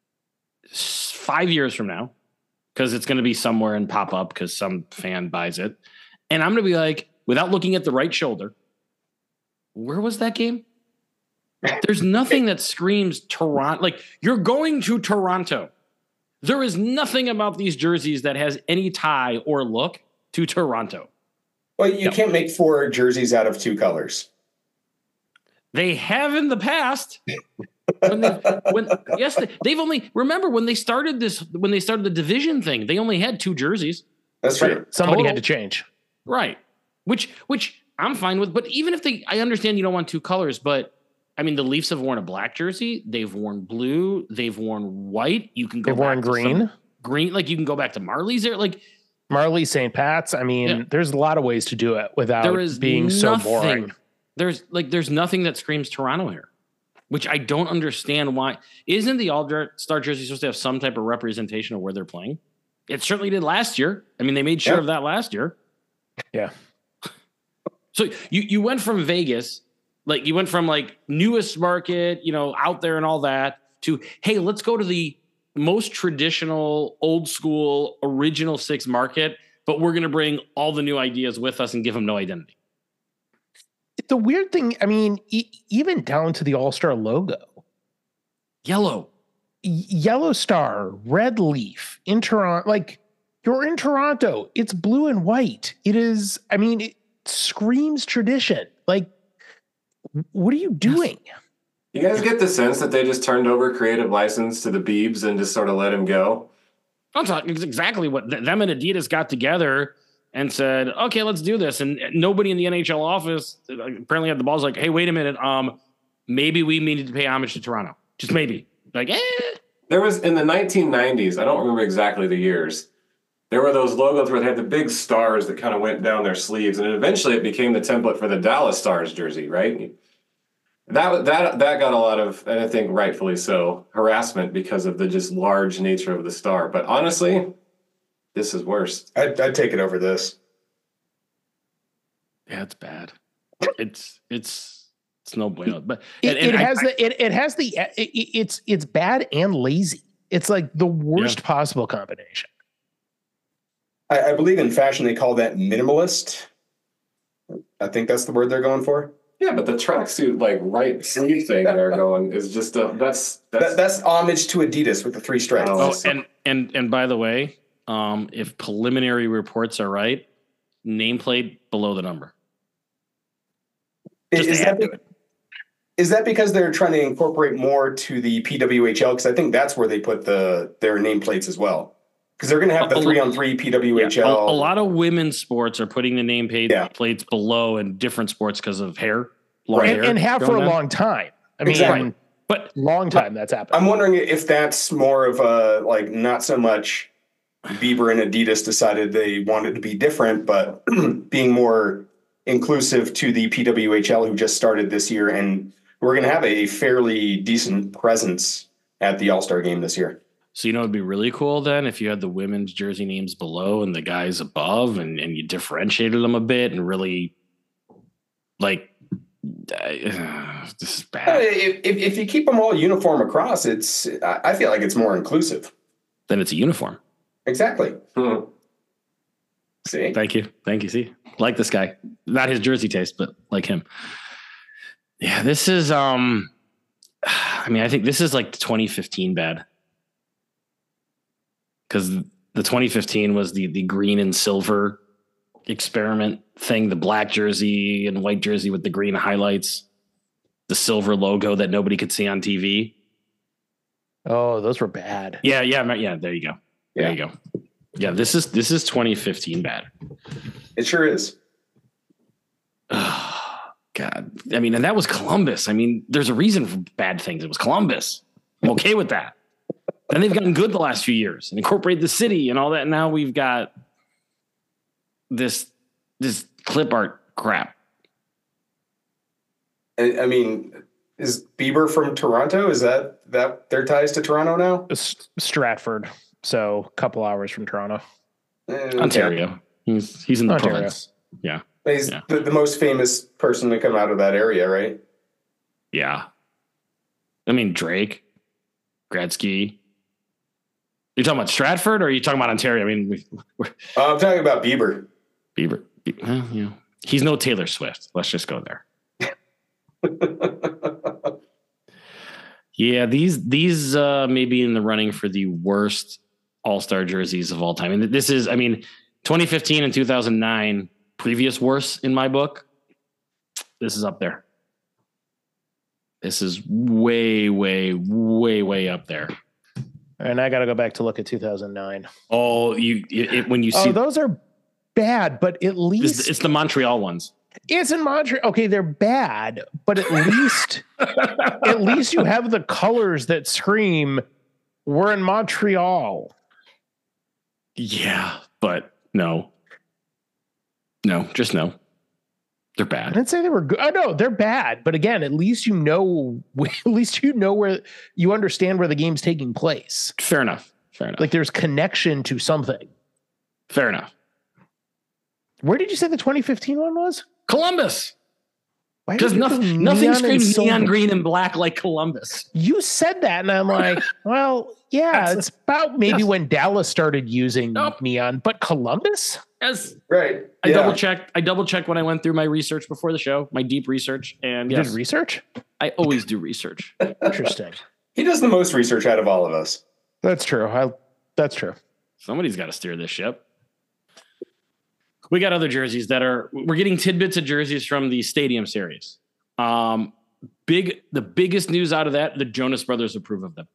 s- five years from now because it's gonna be somewhere and pop up because some fan buys it, and I'm gonna be like, without looking at the right shoulder, where was that game? There's nothing that screams Toronto. Like, you're going to Toronto. There is nothing about these jerseys that has any tie or look to Toronto. Well, you No. can't make four jerseys out of two colors. They have in the past. When they, when yes, they, they've only remember when they started this when they started the division thing. They only had two jerseys. That's true. Somebody Total. had to change. Right. Which which I'm fine with. But even if they, I understand you don't want two colors, but I mean, the Leafs have worn a black jersey. They've worn blue. They've worn white. You can go They've worn back to green. some green. Like you can go back to Marley's there. Like Marley, Saint Pat's. I mean, Yeah. there's a lot of ways to do it without there is being so nothing- boring. There's like there's nothing that screams Toronto here, which I don't understand why. Isn't the All-Star jersey supposed to have some type of representation of where they're playing? It certainly did last year. I mean, they made sure Yeah. of that last year. Yeah. So you you went from Vegas, like you went from like newest market, you know, out there and all that, to hey, let's go to the most traditional, old school, original six market, but we're gonna bring all the new ideas with us and give them no identity. The weird thing, I mean, e- even down to the All-Star logo. Yellow. Y- Yellow star, red leaf in Toronto. Like, you're in Toronto. It's blue and white. It is, I mean, it screams tradition. Like, what are you doing? You guys get the sense that they just turned over creative license to the Biebs and just sort of let him go? I'm talking it's exactly what th- them and Adidas got together and said, okay, let's do this. And nobody in the N H L office apparently had the balls like, hey, wait a minute. Um, maybe we needed to pay homage to Toronto. Just maybe. Like, eh. There was in the nineteen nineties, I don't remember exactly the years, there were those logos where they had the big stars that kind of went down their sleeves. And eventually it became the template for the Dallas Stars jersey, right? That that that got a lot of, and I think rightfully so, harassment because of the just large nature of the star. But honestly, this is worse. I'd, I'd take it over this. Yeah, it's bad. It's it's it's no bueno. But It, and, and it I- has the it, it has the it, it's it's bad and lazy. It's like the worst Yeah. possible combination. I, I believe in fashion they call that minimalist. I think that's the word they're going for. Yeah, but the tracksuit like right sleeve thing they're going is just a that's that's That, that's homage to Adidas with the three stripes. Oh, Oh, and and and by the way, um, if preliminary reports are right, nameplate below the number. is, Just is add that to it. is that because they're trying to incorporate more to the P W H L? Because I think that's where they put the their nameplates as well. Because they're going to have the A- a- three on three P W H Yeah, L. a, a lot of women's sports are putting the name page, Yeah. plates below in different sports because of hair, long Right. hair, And, and have for going a down. long time. I mean, Exactly. But long time that's happened. I'm wondering if that's more of a like not so much Bieber and Adidas decided they wanted to be different, but being more inclusive to the P W H L who just started this year, and we're going to have a fairly decent presence at the All-Star game this year. so you know, it'd be really cool then if you had the women's jersey names below and the guys above, and and you differentiated them a bit and really like. Uh, this is Uh, bad. If, if, if you keep them all uniform across, it's I I feel like it's more inclusive. Then it's a uniform. Exactly. Hmm. See, Thank you. Thank you. See, like this guy, not his jersey taste, but like him. Yeah, this is, um, I mean, I think this is like twenty fifteen bad. Cause the twenty fifteen was the, the green and silver experiment thing, the black jersey and white jersey with the green highlights, the silver logo that nobody could see on T V. Oh, those were bad. Yeah. Yeah. Yeah. There you go. There Yeah. you go. Yeah. This is, this is twenty fifteen bad. it sure is. God, I mean, and that was Columbus. I mean, there's a reason for bad things. It was Columbus. I'm okay with that. And they've gotten good the last few years and incorporated the city and all that. Now we've got this this clip art crap. I, I mean, is Bieber from Toronto? Is that that their ties to Toronto now? S- Stratford. So a couple hours from Toronto. Eh, Ontario. He's he's in the Ontario. province. Yeah. He's Yeah. the, the most famous person to come out of that area, right? Yeah. I mean, Drake, Gretzky. You're talking about Stratford or are you talking about Ontario? I mean, we, we're, Uh, I'm talking about Bieber. Bieber. Well, you know, he's no Taylor Swift. Let's just go there. Yeah, these these uh, may be in the running for the worst All-Star jerseys of all time. And this is, I mean, twenty fifteen and two thousand nine, previous worst in my book. This is up there. This is way, way, way, way up there. And I got to go back to look at two thousand nine. Oh, you it, it- when you see Oh, those are bad, but at it's, least it's the Montreal ones. it's in Montreal. Okay, they're bad, but at least at least you have the colors that scream we're in Montreal. Yeah, but no, no, just no. They're I bad. didn't say they were good. Oh no, they're bad. But again, at least you know at least you know where you understand where the game's taking place. Fair enough. Fair enough. Like there's connection to something. Fair enough. Where did you say the twenty fifteen one was? Columbus. Why Because did you nothing, go nothing neon and screams neon silver? green and black like Columbus. You said that, and I'm like, well, yeah, That's- it's about maybe yes. when Dallas started using Nope. neon, but Columbus? Yes. Right. I Yeah. double checked. I double checked when I went through my research before the show, my deep research. And You yes, did research? I always do research. Interesting. He does the most research out of all of us. That's true. I, that's true. Somebody's got to steer this ship. We got other jerseys that are, we're getting tidbits of jerseys from the Stadium Series. Um, big, the biggest news out of that, the Jonas Brothers approve of them.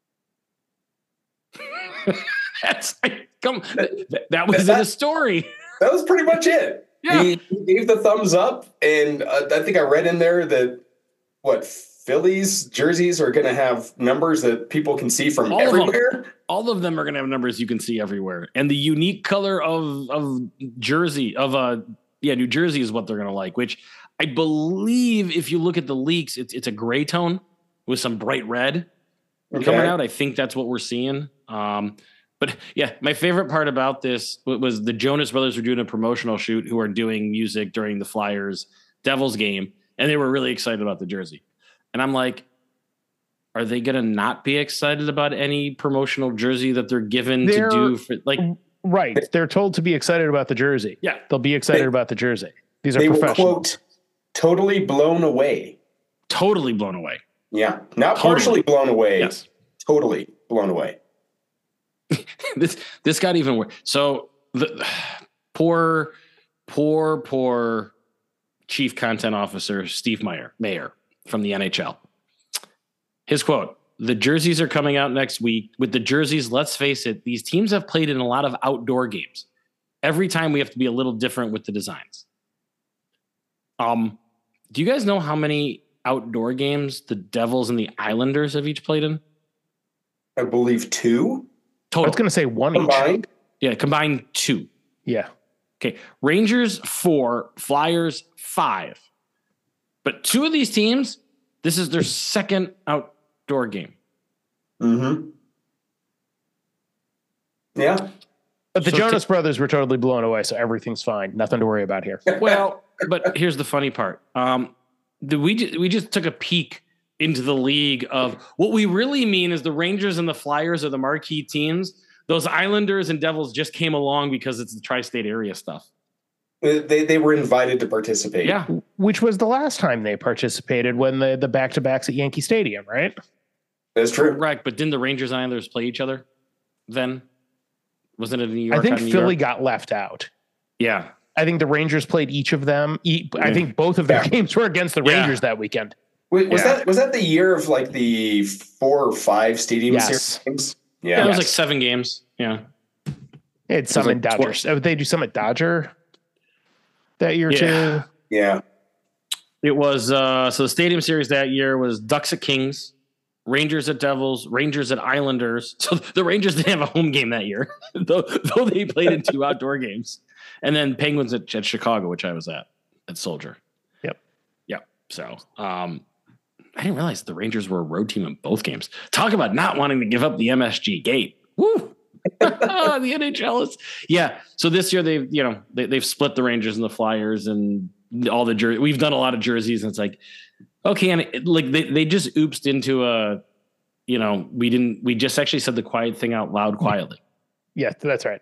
That's, I, come, that, that was in a story. That was pretty much it. Yeah. He, he gave the thumbs up, and uh, I think I read in there that what Phillies jerseys are going to have numbers that people can see from All of them. everywhere. All of them are going to have numbers you can see everywhere, and the unique color of of Jersey of uh yeah New Jersey is what they're going to like. Which I believe, if you look at the leaks, it's it's a gray tone with some bright red Okay. coming out. I think that's what we're seeing. Um, but yeah, my favorite part about this was the Jonas Brothers were doing a promotional shoot, who are doing music during the Flyers Devils game, and they were really excited about the jersey. And I'm like, are they going to not be excited about any promotional jersey that they're given They're- to do for like, Right. They're told to be excited about the jersey. yeah, They'll be excited They- about the jersey. These are They will professionals. quote, totally blown away. totally blown away. Yeah. Not Totally. partially blown away. Yes. Totally blown away. this, this got even worse. So the poor, poor, poor chief content officer, Steve Meyer, Mayer from the N H L. His quote: "The jerseys are coming out next week. With the jerseys, let's face it, these teams have played in a lot of outdoor games. Every time we have to be a little different with the designs." Um, do you guys know how many outdoor games the Devils and the Islanders have each played in? I believe two I Total. was going to say one each. combined. Yeah, combined two. Yeah. Okay, Rangers four, Flyers five. But two of these teams, this is their second outdoor game. Mm-hmm. Yeah. But the So Jonas Brothers were totally blown away, so everything's fine. Nothing to worry about here. Well, but here's the funny part. Um, the, we just, we just took a peek into the league of what we really mean is the Rangers and the Flyers are the marquee teams. Those Islanders and Devils just came along because it's the tri-state area stuff. They they were invited to participate. Yeah, Which was the last time they participated when the, the back-to-backs at Yankee Stadium, right? That's true. correct. But didn't the Rangers and Islanders play each other then? Wasn't it in New York? I think on New Philly York? got left out. Yeah. I think the Rangers played each of them. E- I Yeah. think both of their Yeah. games were against the Yeah. Rangers that weekend. Was, was Yeah. that was that the year of like the four or five stadium Yes. series games? Yeah, Yeah. it was like seven games. Yeah. They had some like in Dodgers. Oh, they do some at Dodger that year Yeah. too. Yeah. It was uh so the stadium series that year was Ducks at Kings, Rangers at Devils, Rangers at Islanders. So the Rangers didn't have a home game that year, though though they played in two outdoor games. And then Penguins at, at Chicago, which I was at at Soldier. Yep. Yep. So um I didn't realize the Rangers were a road team in both games. Talk about not wanting to give up the M S G gate. Woo! The N H L is yeah. So this year they've you know they, they've split the Rangers and the Flyers and all the jer- we've done a lot of jerseys and it's like okay and it, like they they just oopsed into a you know we didn't we just actually said the quiet thing out loud quietly. Yeah, that's right.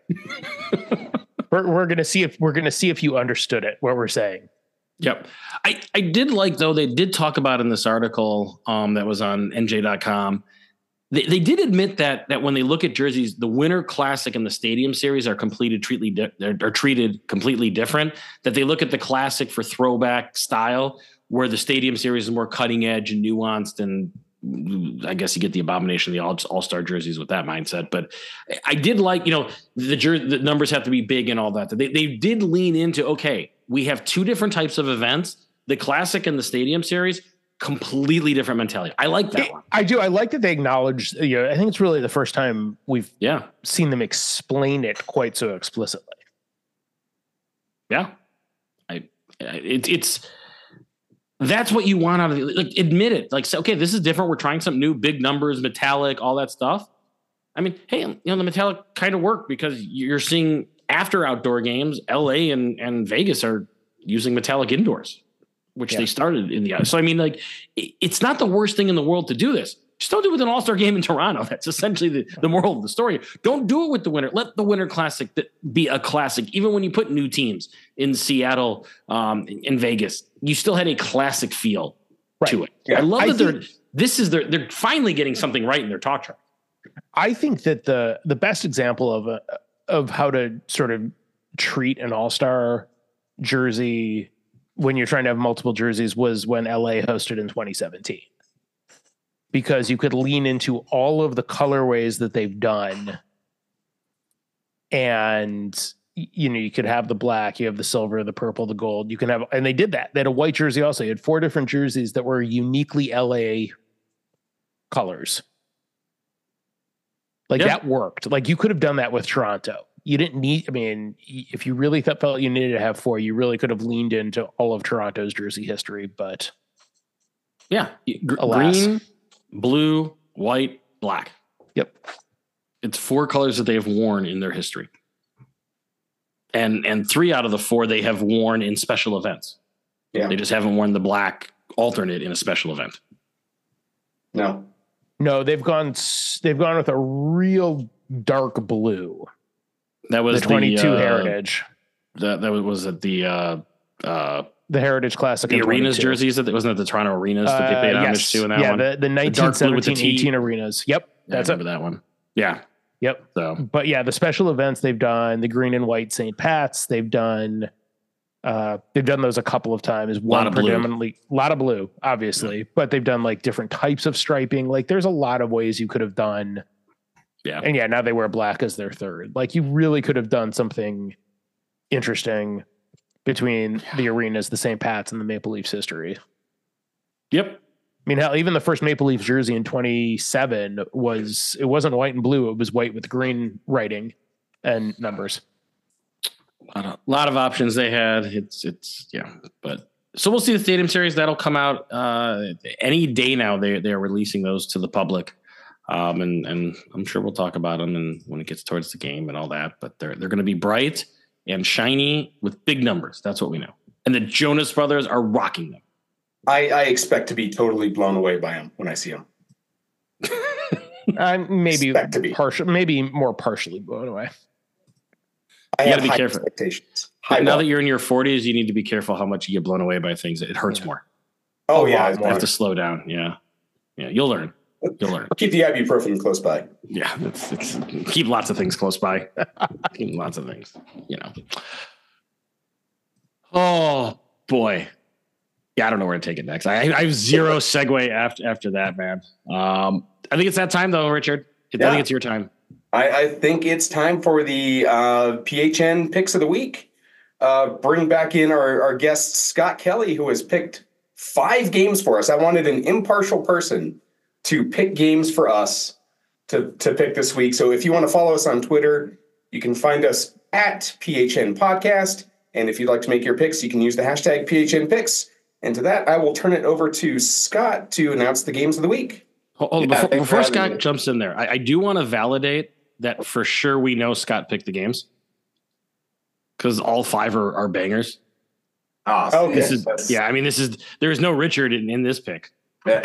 we're we're gonna see if we're gonna see if you understood it. What we're saying. Yep. I, I did like, though, they did talk about in this article um, that was on N J dot com. They, they did admit that that when they look at jerseys, the Winter Classic and the Stadium Series are completely treatly di- they're, are treated completely different. That they look at the Classic for throwback style, where the Stadium Series is more cutting edge and nuanced, and I guess you get the abomination of the all all star jerseys with that mindset. But I did like, you know, the jer- the numbers have to be big and all that. They they did lean into okay, we have two different types of events: the Classic and the Stadium Series. Completely different mentality. I like that one. I do. I like that they acknowledge. You know, I think it's really the first time we've Yeah. seen them explain it quite so explicitly. Yeah. I, it, it's, that's what you want out of it. Like, admit it. Like, say, okay, this is different. We're trying something new, big numbers, metallic, all that stuff. I mean, hey, you know, the metallic kind of worked because you're seeing after outdoor games, L A and, and Vegas are using metallic indoors, which Yeah. they started in the, so I mean, like, it, it's not the worst thing in the world to do this. Just don't do it with an all-star game in Toronto. That's essentially the, the moral of the story. Don't do it with the winter. Let the Winter Classic be a classic. Even when you put new teams in Seattle, um, in Vegas, you still had a classic feel Right. to it. Yeah. I love I that they're, think- this is their, they're finally getting something right in their talk track. I think that the the best example of a, of how to sort of treat an all star jersey when you're trying to have multiple jerseys was when L A hosted in twenty seventeen. Because you could lean into all of the colorways that they've done and you know, you could have the black, you have the silver, the purple, the gold. You can have, and they did that. They had a white jersey also. You had four different jerseys that were uniquely L A colors. Like Yeah. that worked. Like you could have done that with Toronto. You didn't need, I mean, if you really thought, felt you needed to have four, you really could have leaned into all of Toronto's jersey history, but Yeah. Gr- Alas. green, blue, white, black. Yep. It's four colors that they have worn in their history. And and three out of the four they have worn in special events. Yeah. They just haven't worn the black alternate in a special event. No. no, they've gone, s- they've gone with a real dark blue, That was the twenty-two uh, Heritage, That that was, was it the uh, uh, the Heritage Classic. the in arenas twenty-two. jerseys that wasn't it the Toronto arenas that they paid Uh, homage yes. to in that yeah, one? the, the nineteen dark blue with the seventeen T. eighteen arenas. Yep. Yeah, That's I it. remember that one. Yeah. Yep. So But yeah, the special events they've done, the green and white Saint Pat's, they've done, uh, they've done those a couple of times. One of blue. predominantly, a lot of blue, obviously, but they've done like different types of striping. Like there's a lot of ways you could have done. Yeah. And yeah, now they wear black as their third. Like you really could have done something interesting between the arenas, the Saint Pat's, and the Maple Leafs history. Yep. I mean, hell, even the first Maple Leafs jersey in twenty-seven was, it wasn't white and blue. It was white with green writing and numbers. A lot of, lot of options they had. It's it's yeah, but so we'll see the Stadium Series that'll come out uh, any day now. They they are releasing those to the public, um, and and I'm sure we'll talk about them and when it gets towards the game and all that. But they're they're going to be bright and shiny with big numbers. That's what we know. And the Jonas Brothers are rocking them. I, I expect to be totally blown away by him when I see him. Uh, maybe Expect to be. partial, maybe more partially blown away. I You have gotta be high careful. expectations. High now bar. that you're in your forties, you need to be careful how much you get blown away by things. It hurts more. oh a yeah, lot I You more. have to slow down. Yeah, yeah. You'll learn. You'll learn. keep the ibuprofen close by. Yeah, it's, it's keep lots of things close by. Keep lots of things, you know. Oh boy, yeah, I don't know where to take it next. I, I have zero segue after after that, man. Um, I think it's that time though, Richard. I Yeah. think it's your time. I, I think it's time for the uh, P H N picks of the week. Uh, bring back in our, our guest, Scott Kelly, who has picked five games for us. I wanted an impartial person to pick games for us to, to pick this week. So if you want to follow us on Twitter, you can find us at P H N Podcast. And if you'd like to make your picks, you can use the hashtag P H N Picks. And to that, I will turn it over to Scott to announce the games of the week. Hold, hold, Yeah, before thanks for before having Scott me. jumps in there, I, I do want to validate that for sure. We know Scott picked the games because all five are, are bangers. Awesome. Okay. This is That's- yeah. I mean, this is there is no Richard in, in this pick. Yeah.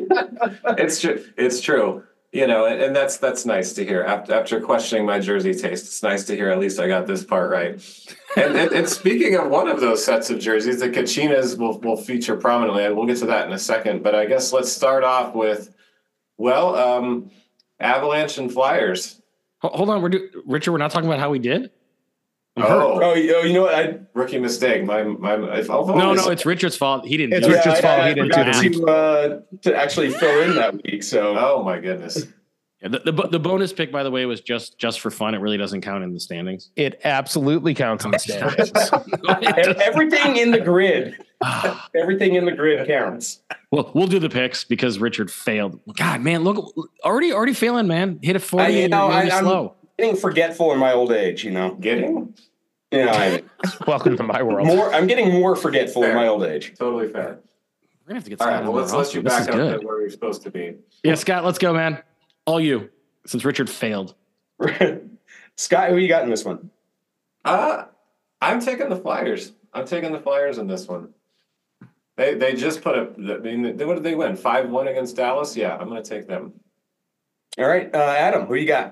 it's true. It's true. You know, and, and that's that's nice to hear. After, after questioning my jersey taste, it's nice to hear at least I got this part right. And, and, and speaking of one of those sets of jerseys, the Kachinas will will feature prominently, and we'll get to that in a second. But I guess let's start off with, well, um, Avalanche and Flyers. Ho- Hold on, we're do, Richard. We're not talking about how we did. I'm hurt. Oh, Oh, you you know what? I, rookie mistake. My my. If, I'll No, no, it's Richard's fault. He didn't. It's do it. Richard's I- fault. I, He didn't forgot do the to, uh, to actually fill in that week. So Oh my goodness. Yeah, the, the the bonus pick, by the way, was just just for fun. It really doesn't count in the standings. It absolutely counts in the standings. ev- everything in the grid, everything in the grid counts. Well, we'll do the picks because Richard failed. God, man, look, already already failing, man. Hit a forty. I, you and know, you're already I, I'm slow. getting forgetful in my old age. You know, Getting you know, I, Welcome to my world. more. I'm getting more forgetful in my old age. totally fair. We're gonna have to get All Scott right. Well, on let's the let roster. you This back is up good. to where we're supposed to be. Yeah, Scott, let's go, man. All you, since Richard failed. Scott, who you got in this one? Uh, I'm taking the Flyers. I'm taking the Flyers in this one. They they just put a. I mean, they, what did they win? five one against Dallas. Yeah, I'm going to take them. All right, uh, Adam, who you got?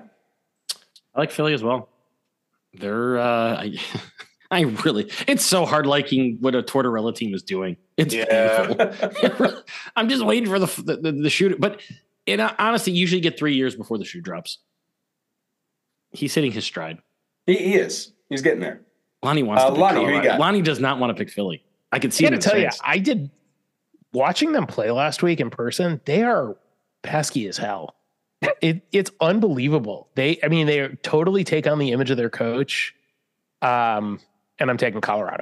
I like Philly as well. They're. Uh, I, I really. It's so hard liking what a Tortorella team is doing. It's Yeah. painful. I'm just waiting for the the, the, the shoot. But it, uh, honestly, you usually get three years before the shoe drops. He's hitting his stride. He, he is. He's getting there. Lonnie wants Uh, to pick Lonnie, who you Colorado. got? Lonnie does not want to pick Philly. I can see I it got in to tell his you, face. I did watching them play last week in person. They are pesky as hell. It it's unbelievable. They, I mean, they totally take on the image of their coach. Um, and I'm taking Colorado.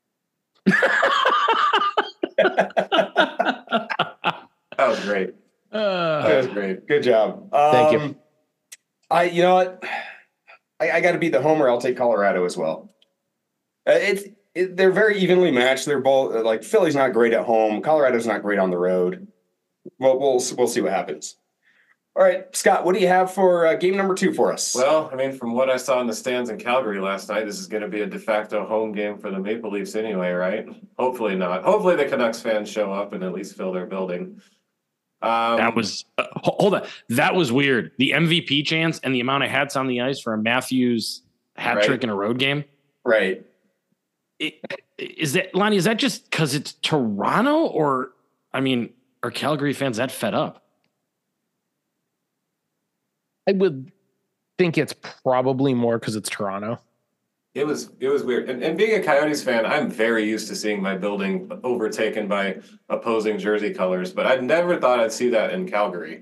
That was great. Uh, That was great. Good job. Um, Thank you. I, you know what? I, I got to beat the homer. I'll take Colorado as well. Uh, it's it, they're very evenly matched. They're both like Philly's not great at home. Colorado's not great on the road. Well, we'll we'll see what happens. All right, Scott, what do you have for uh, game number two for us? Well, I mean, from what I saw in the stands in Calgary last night, this is going to be a de facto home game for the Maple Leafs anyway, right? Hopefully not. Hopefully the Canucks fans show up and at least fill their building. Um, that was uh, ho- hold on. That was weird. The M V P chance and the amount of hats on the ice for a Matthews hat Right. trick in a road game. Right. It, is that Lonnie? Is that just because it's Toronto, or I mean, are Calgary fans that fed up? I would think it's probably more because it's Toronto. It was it was weird. And, and being a Coyotes fan, I'm very used to seeing my building overtaken by opposing jersey colors, but I never thought I'd see that in Calgary.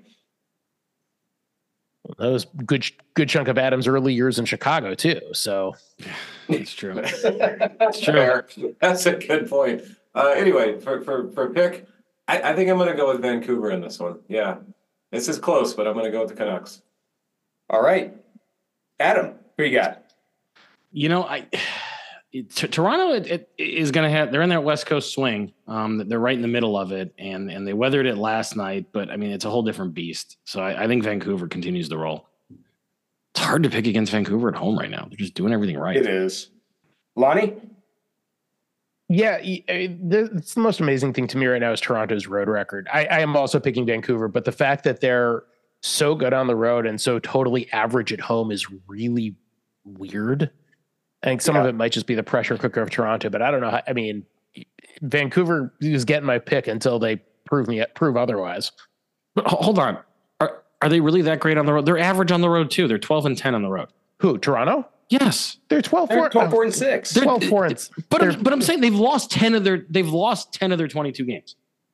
That was good, good chunk of Adam's early years in Chicago too. So It's true. That's true. That's a good point. Uh, anyway, for for for pick, I, I think I'm going to go with Vancouver in this one. Yeah, this is close, but I'm going to go with the Canucks. All right, Adam, who you got? You know, I it, T- Toronto it, it is going to have. They're in their West Coast swing. Um, they're right in the middle of it, and and they weathered it last night. But I mean, it's a whole different beast. So I, I think Vancouver continues to roll. It's hard to pick against Vancouver at home right now. They're just doing everything right. It is. Lonnie? yeah, y- uh, the, it's the most amazing thing to me right now is Toronto's road record. I, I am also picking Vancouver, but the fact that they're so good on the road and so totally average at home is really weird. I think some Yeah. of it might just be the pressure cooker of Toronto, but I don't know. How, I mean, Vancouver is getting my pick until they prove me prove otherwise. But ho- hold on, are are they really that great on the road? They're average on the road too. They're twelve and ten on the road. Who? Toronto? Yes, They're twelve They're four. twelve, four, and six. They're- twelve four and but they're- I'm, but I'm saying they've lost ten of their they've lost ten of their twenty-two games.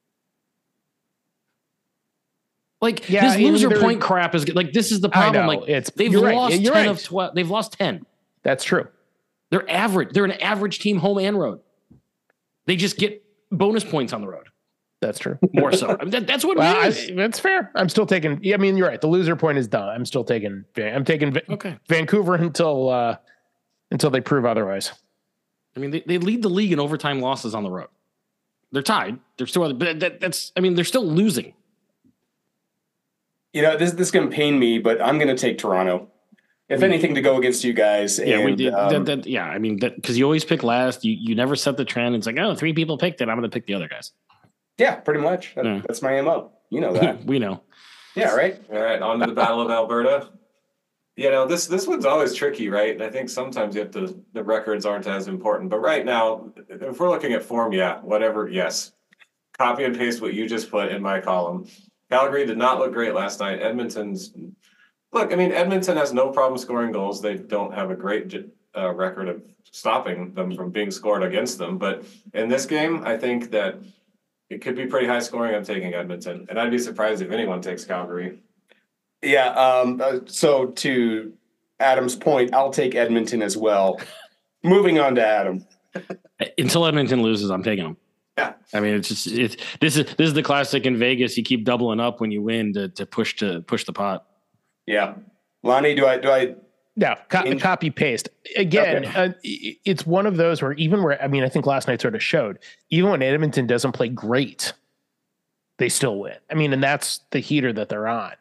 Like Yeah, this I mean, loser they're- point crap is like this is the I problem. know, Like it's they've you're right, lost you're ten right. of twelve. They've lost ten. That's true. They're average. They're an average team, home and road. They just get bonus points on the road That's true. more so. I mean, that, that's what Well, it I, is. that's fair. I'm still taking. Yeah, I mean, you're right. The loser point is done. I'm still taking. I'm taking Va- Okay. Vancouver until uh, until they prove otherwise. I mean, they, they lead the league in overtime losses on the road. They're tied. They're still, but that, that's. I mean, they're still losing. You know, this this is going to pain me, but I'm going to take Toronto. If anything, to go against you guys. Yeah, we and, did. um, that, that, yeah, I mean, because you always pick last. You you never set the trend. It's like, oh, three people picked it. I'm going to pick the other guys. yeah, pretty much. That- Yeah. That's my M O. You know that. We know. Yeah, right? All right, on to the Battle of Alberta. You know, this this one's always tricky, right? And I think sometimes you have to, the records aren't as important. But right now, if we're looking at form, yeah, whatever, yes. Copy and paste what you just put in my column. Calgary did not look great last night. Edmonton's, look, I mean, Edmonton has no problem scoring goals. They don't have a great uh, record of stopping them from being scored against them. But in this game, I think that it could be pretty high scoring. I'm taking Edmonton. And I'd be surprised if anyone takes Calgary. Yeah. Um, uh, so to Adam's point, I'll take Edmonton as well. Moving on to Adam. Until Edmonton loses, I'm taking them. Yeah. I mean, it's just it's this is this is the classic in Vegas. You keep doubling up when you win to to push to push the pot. Yeah. Lonnie, do I do I Yeah, co- In- copy paste again. Okay. Uh, i- it's one of those where even where I mean, I think last night sort of showed. Even when Edmonton doesn't play great, they still win. I mean, and that's the heater that they're on.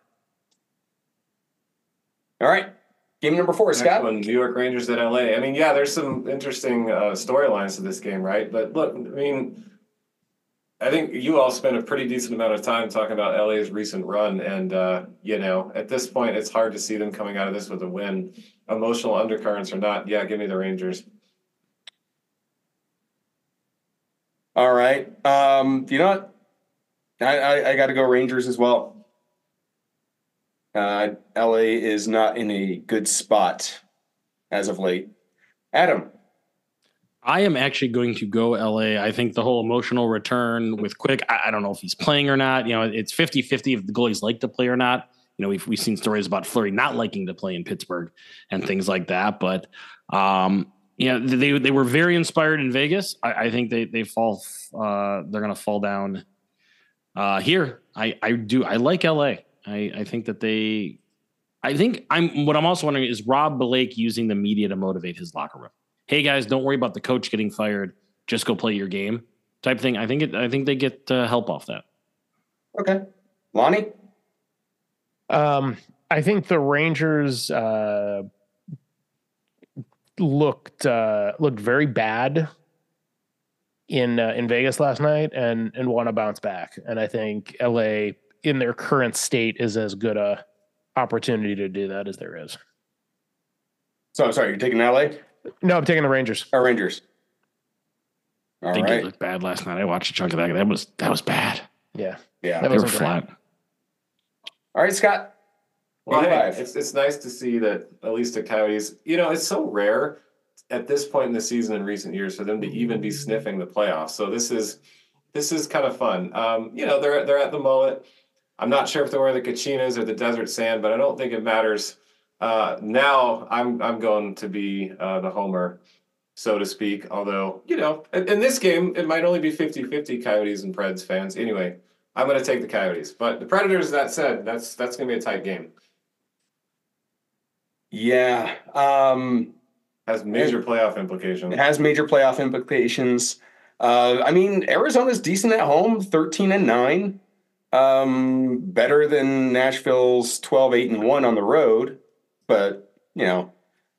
all right. Game number four, Next Scott. one, New York Rangers at L A. I mean, yeah, there's some interesting uh, storylines to this game, right? But look, I mean, I think you all spent a pretty decent amount of time talking about L A's recent run, and uh, you know, at this point, it's hard to see them coming out of this with a win. Emotional undercurrents or not, yeah, give me the Rangers. All right. Um, you know what? I, I, I got to go Rangers as well. Uh, L A is not in a good spot as of late. Adam. I am actually going to go L A. I think the whole emotional return with Quick, I, I don't know if he's playing or not. You know, it's fifty-fifty if the goalies like to play or not. You know, we've, we've seen stories about Fleury not liking to play in Pittsburgh and things like that. But, um, Yeah, they they were very inspired in Vegas. I, I think they they fall. Uh, they're going to fall down uh, here. I I do. I like L A. I I think that they. I think I'm. What I'm also wondering is Rob Blake using the media to motivate his locker room. Hey guys, don't worry about the coach getting fired. Just go play your game, type thing. I think it. I think they get uh, help off that. Okay, Lonnie. Um, I think the Rangers uh, looked uh, looked very bad in uh, in Vegas last night, and and want to bounce back. And I think L A in their current state is as good a opportunity to do that as there is. So I'm sorry, you're taking L A? No, I'm taking the Rangers. Or Rangers. All I think right. it looked bad last night. I watched a chunk of that. That was that was bad. Yeah, Yeah. that They were wasn't great. flat. All right, Scott. Well, hey, eighty-five. it's it's nice to see that at least the Coyotes. You know, it's so rare at this point in the season in recent years for them to even be sniffing the playoffs. So this is this is kind of fun. Um, you know, they're they're at the mullet. I'm not sure if they're wearing the Kachinas or the desert sand, but I don't think it matters. Uh, now I'm I'm going to be uh, the homer, so to speak. Although, you know, in, in this game, it might only be fifty-fifty Coyotes and Preds fans. Anyway, I'm going to take the Coyotes. But the Predators, that said, that's that's going to be a tight game. Yeah. Um, Has major playoff implications. it has major playoff implications. Uh, I mean, Arizona's decent at home, thirteen and nine. Um, better than Nashville's twelve, eight and one on the road. But, you know,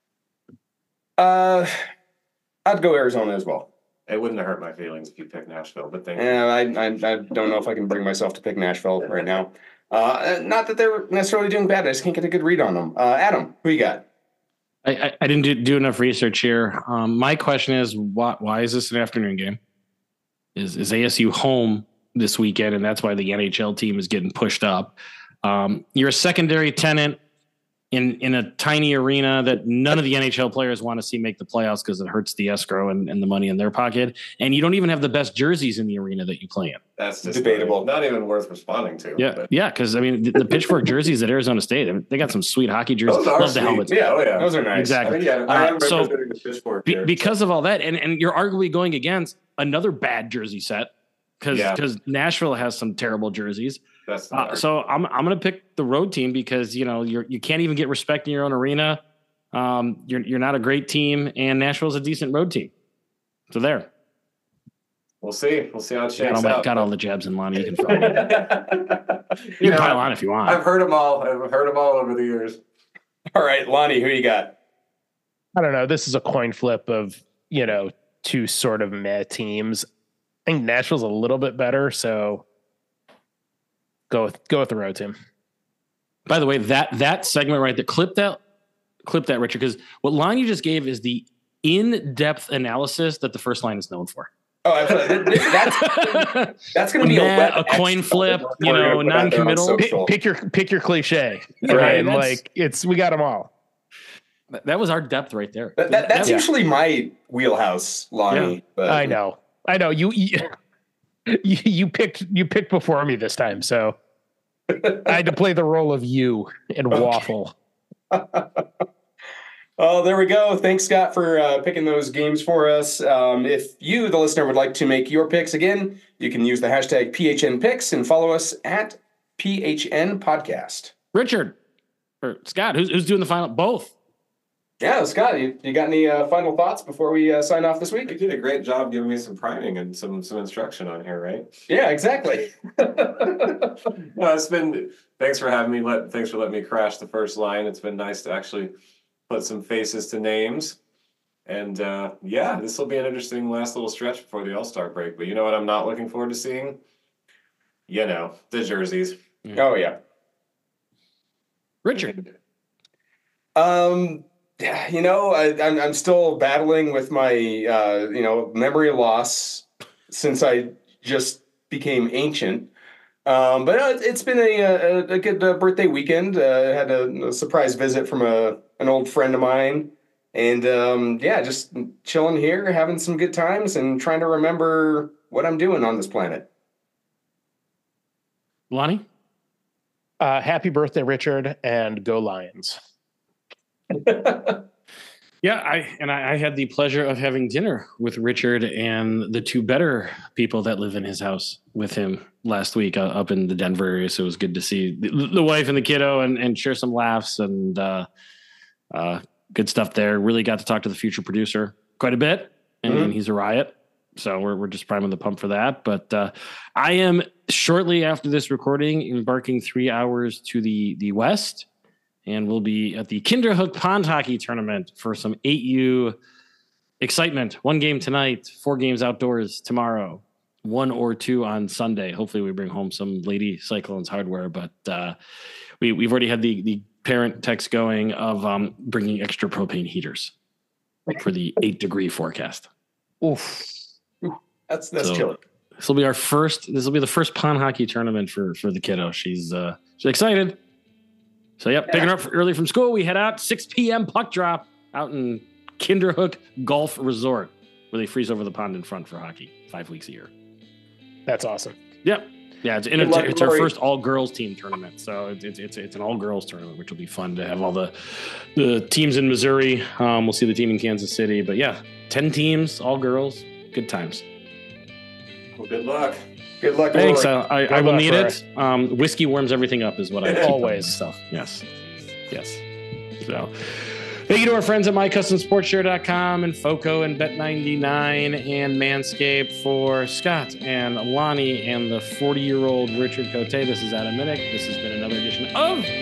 uh, I'd go Arizona as well. It wouldn't have hurt my feelings if you picked Nashville, but thank you. Yeah, I, I, I don't know if I can bring myself to pick Nashville right now. Uh, not that they're necessarily doing bad. I just can't get a good read on them. Uh, Adam, who you got? I, I, I didn't do, do enough research here. Um, my question is, why, why is this an afternoon game? Is is A S U home this weekend, and that's why the N H L team is getting pushed up? Um, you're a secondary tenant in in a tiny arena that none of the N H L players want to see make the playoffs because it hurts the escrow and, and the money in their pocket. And you don't even have the best jerseys in the arena that you play in. That's just Debatable. Not even worth responding to. Yeah, but yeah, because I mean the, the Pitchfork jerseys at Arizona State, I mean, they got some sweet hockey jerseys. those are Love sweet. the helmets. Yeah, oh yeah. Those are nice. I Exactly. mean, yeah, I am Uh, so, representing the Pitchfork Be, here, because of all that, and, and you're arguably going against another bad jersey set because Yeah. because Nashville has some terrible jerseys. That's Uh, not so I'm I'm going to pick the road team because you know you're you can't even get respect in your own arena. Um, you're you're not a great team, and Nashville's a decent road team. So there, We'll see. We'll see how it got shakes all, my, out. got all the jabs in Lonnie. You can follow. you You can know, pile on if you want. I've heard them all. I've heard them all over the years. All right, Lonnie, who you got? I don't know. This is a coin flip of, you know, two sort of meh teams. I think Nashville's a little bit better, so go with go with the road team. By the way, that that segment right there, clip that, clip that, Richard, because what line you just gave is the in-depth analysis that the first line is known for. Oh, absolutely. That's that's going to be a, Nah, web a coin X flip, that you we're know, gonna put out there on non-committal. Pick, social. pick your pick your cliche, Yeah, right? And that's- like it's we got them all. That- That was our depth right there. That, that, that's That- usually my wheelhouse, Lonnie. Yeah. But I know, I know. You, you you you picked you picked before me this time, so I had to play the role of you and waffle. Oh, there we go. Thanks, Scott, for uh, picking those games for us. Um, if you, the listener, would like to make your picks again, you can use the hashtag P H N Picks and follow us at P H N Podcast. Richard or Scott, who's who's doing the final? Both. Yeah, Scott, you, you got any uh, final thoughts before we uh, sign off this You week? did a great job giving me some priming and some some instruction on here, right? Yeah, exactly. No, it's been. Thanks for having me. Let thanks for letting me crash the first line. It's been nice to actually put some faces to names. And uh, yeah, this will be an interesting last little stretch before the All-Star break. But you know what I'm not looking forward to seeing? You know, the jerseys. Oh, yeah. Richard. Um, yeah, you know, I, I'm I'm still battling with my uh, you know memory loss since I just became ancient. Um, but uh, it's been a a, a good uh, birthday weekend. Uh, I had a, a surprise visit from a an old friend of mine, and um, yeah, just chilling here, having some good times, and trying to remember what I'm doing on this planet. Lonnie? Uh, happy birthday, Richard, and go Lions. Yeah, I and I, I had the pleasure of having dinner with Richard and the two better people that live in his house with him last week uh, up in the Denver area. So it was good to see the, the wife and the kiddo and, and share some laughs and uh, uh, good stuff there. Really got to talk to the future producer quite a bit, and mm-hmm. he's a riot. So we're we're just priming the pump for that. But uh, I am shortly after this recording embarking three hours to the the west. And we'll be at the Kinderhook Pond Hockey Tournament for some eight U excitement. One game tonight, four games outdoors tomorrow, one or two on Sunday. Hopefully we bring home some Lady Cyclones hardware, but uh, we, we've already had the, the parent text going of um, bringing extra propane heaters for the eight degree forecast. Oof. That's, that's so, chilly. This will be our first, this will be the first pond hockey tournament for, for the kiddo. She's, uh, she's excited. So, yep, yeah. Picking her up early from school. We head out, six p.m. puck drop out in Kinderhook Golf Resort, where they freeze over the pond in front for hockey five weeks a year. That's awesome. Yep. Yeah, it's, it's, it's our first all-girls team tournament. So it's, it's, it's, it's an all-girls tournament, which will be fun to have all the the teams in Missouri. Um, we'll see the team in Kansas City. But, yeah, ten teams, all girls, good times. Well, good luck. Good luck. Thanks. I, I, I will need it. Um, whiskey warms everything up, is what I always stuff. Yes, yes. So, thank you to our friends at my custom sports share dot com and Foco and Bet ninety-nine and Manscaped. For Scott and Lonnie and the forty-year-old Richard Cote, this is Adam Minnick. This has been another edition of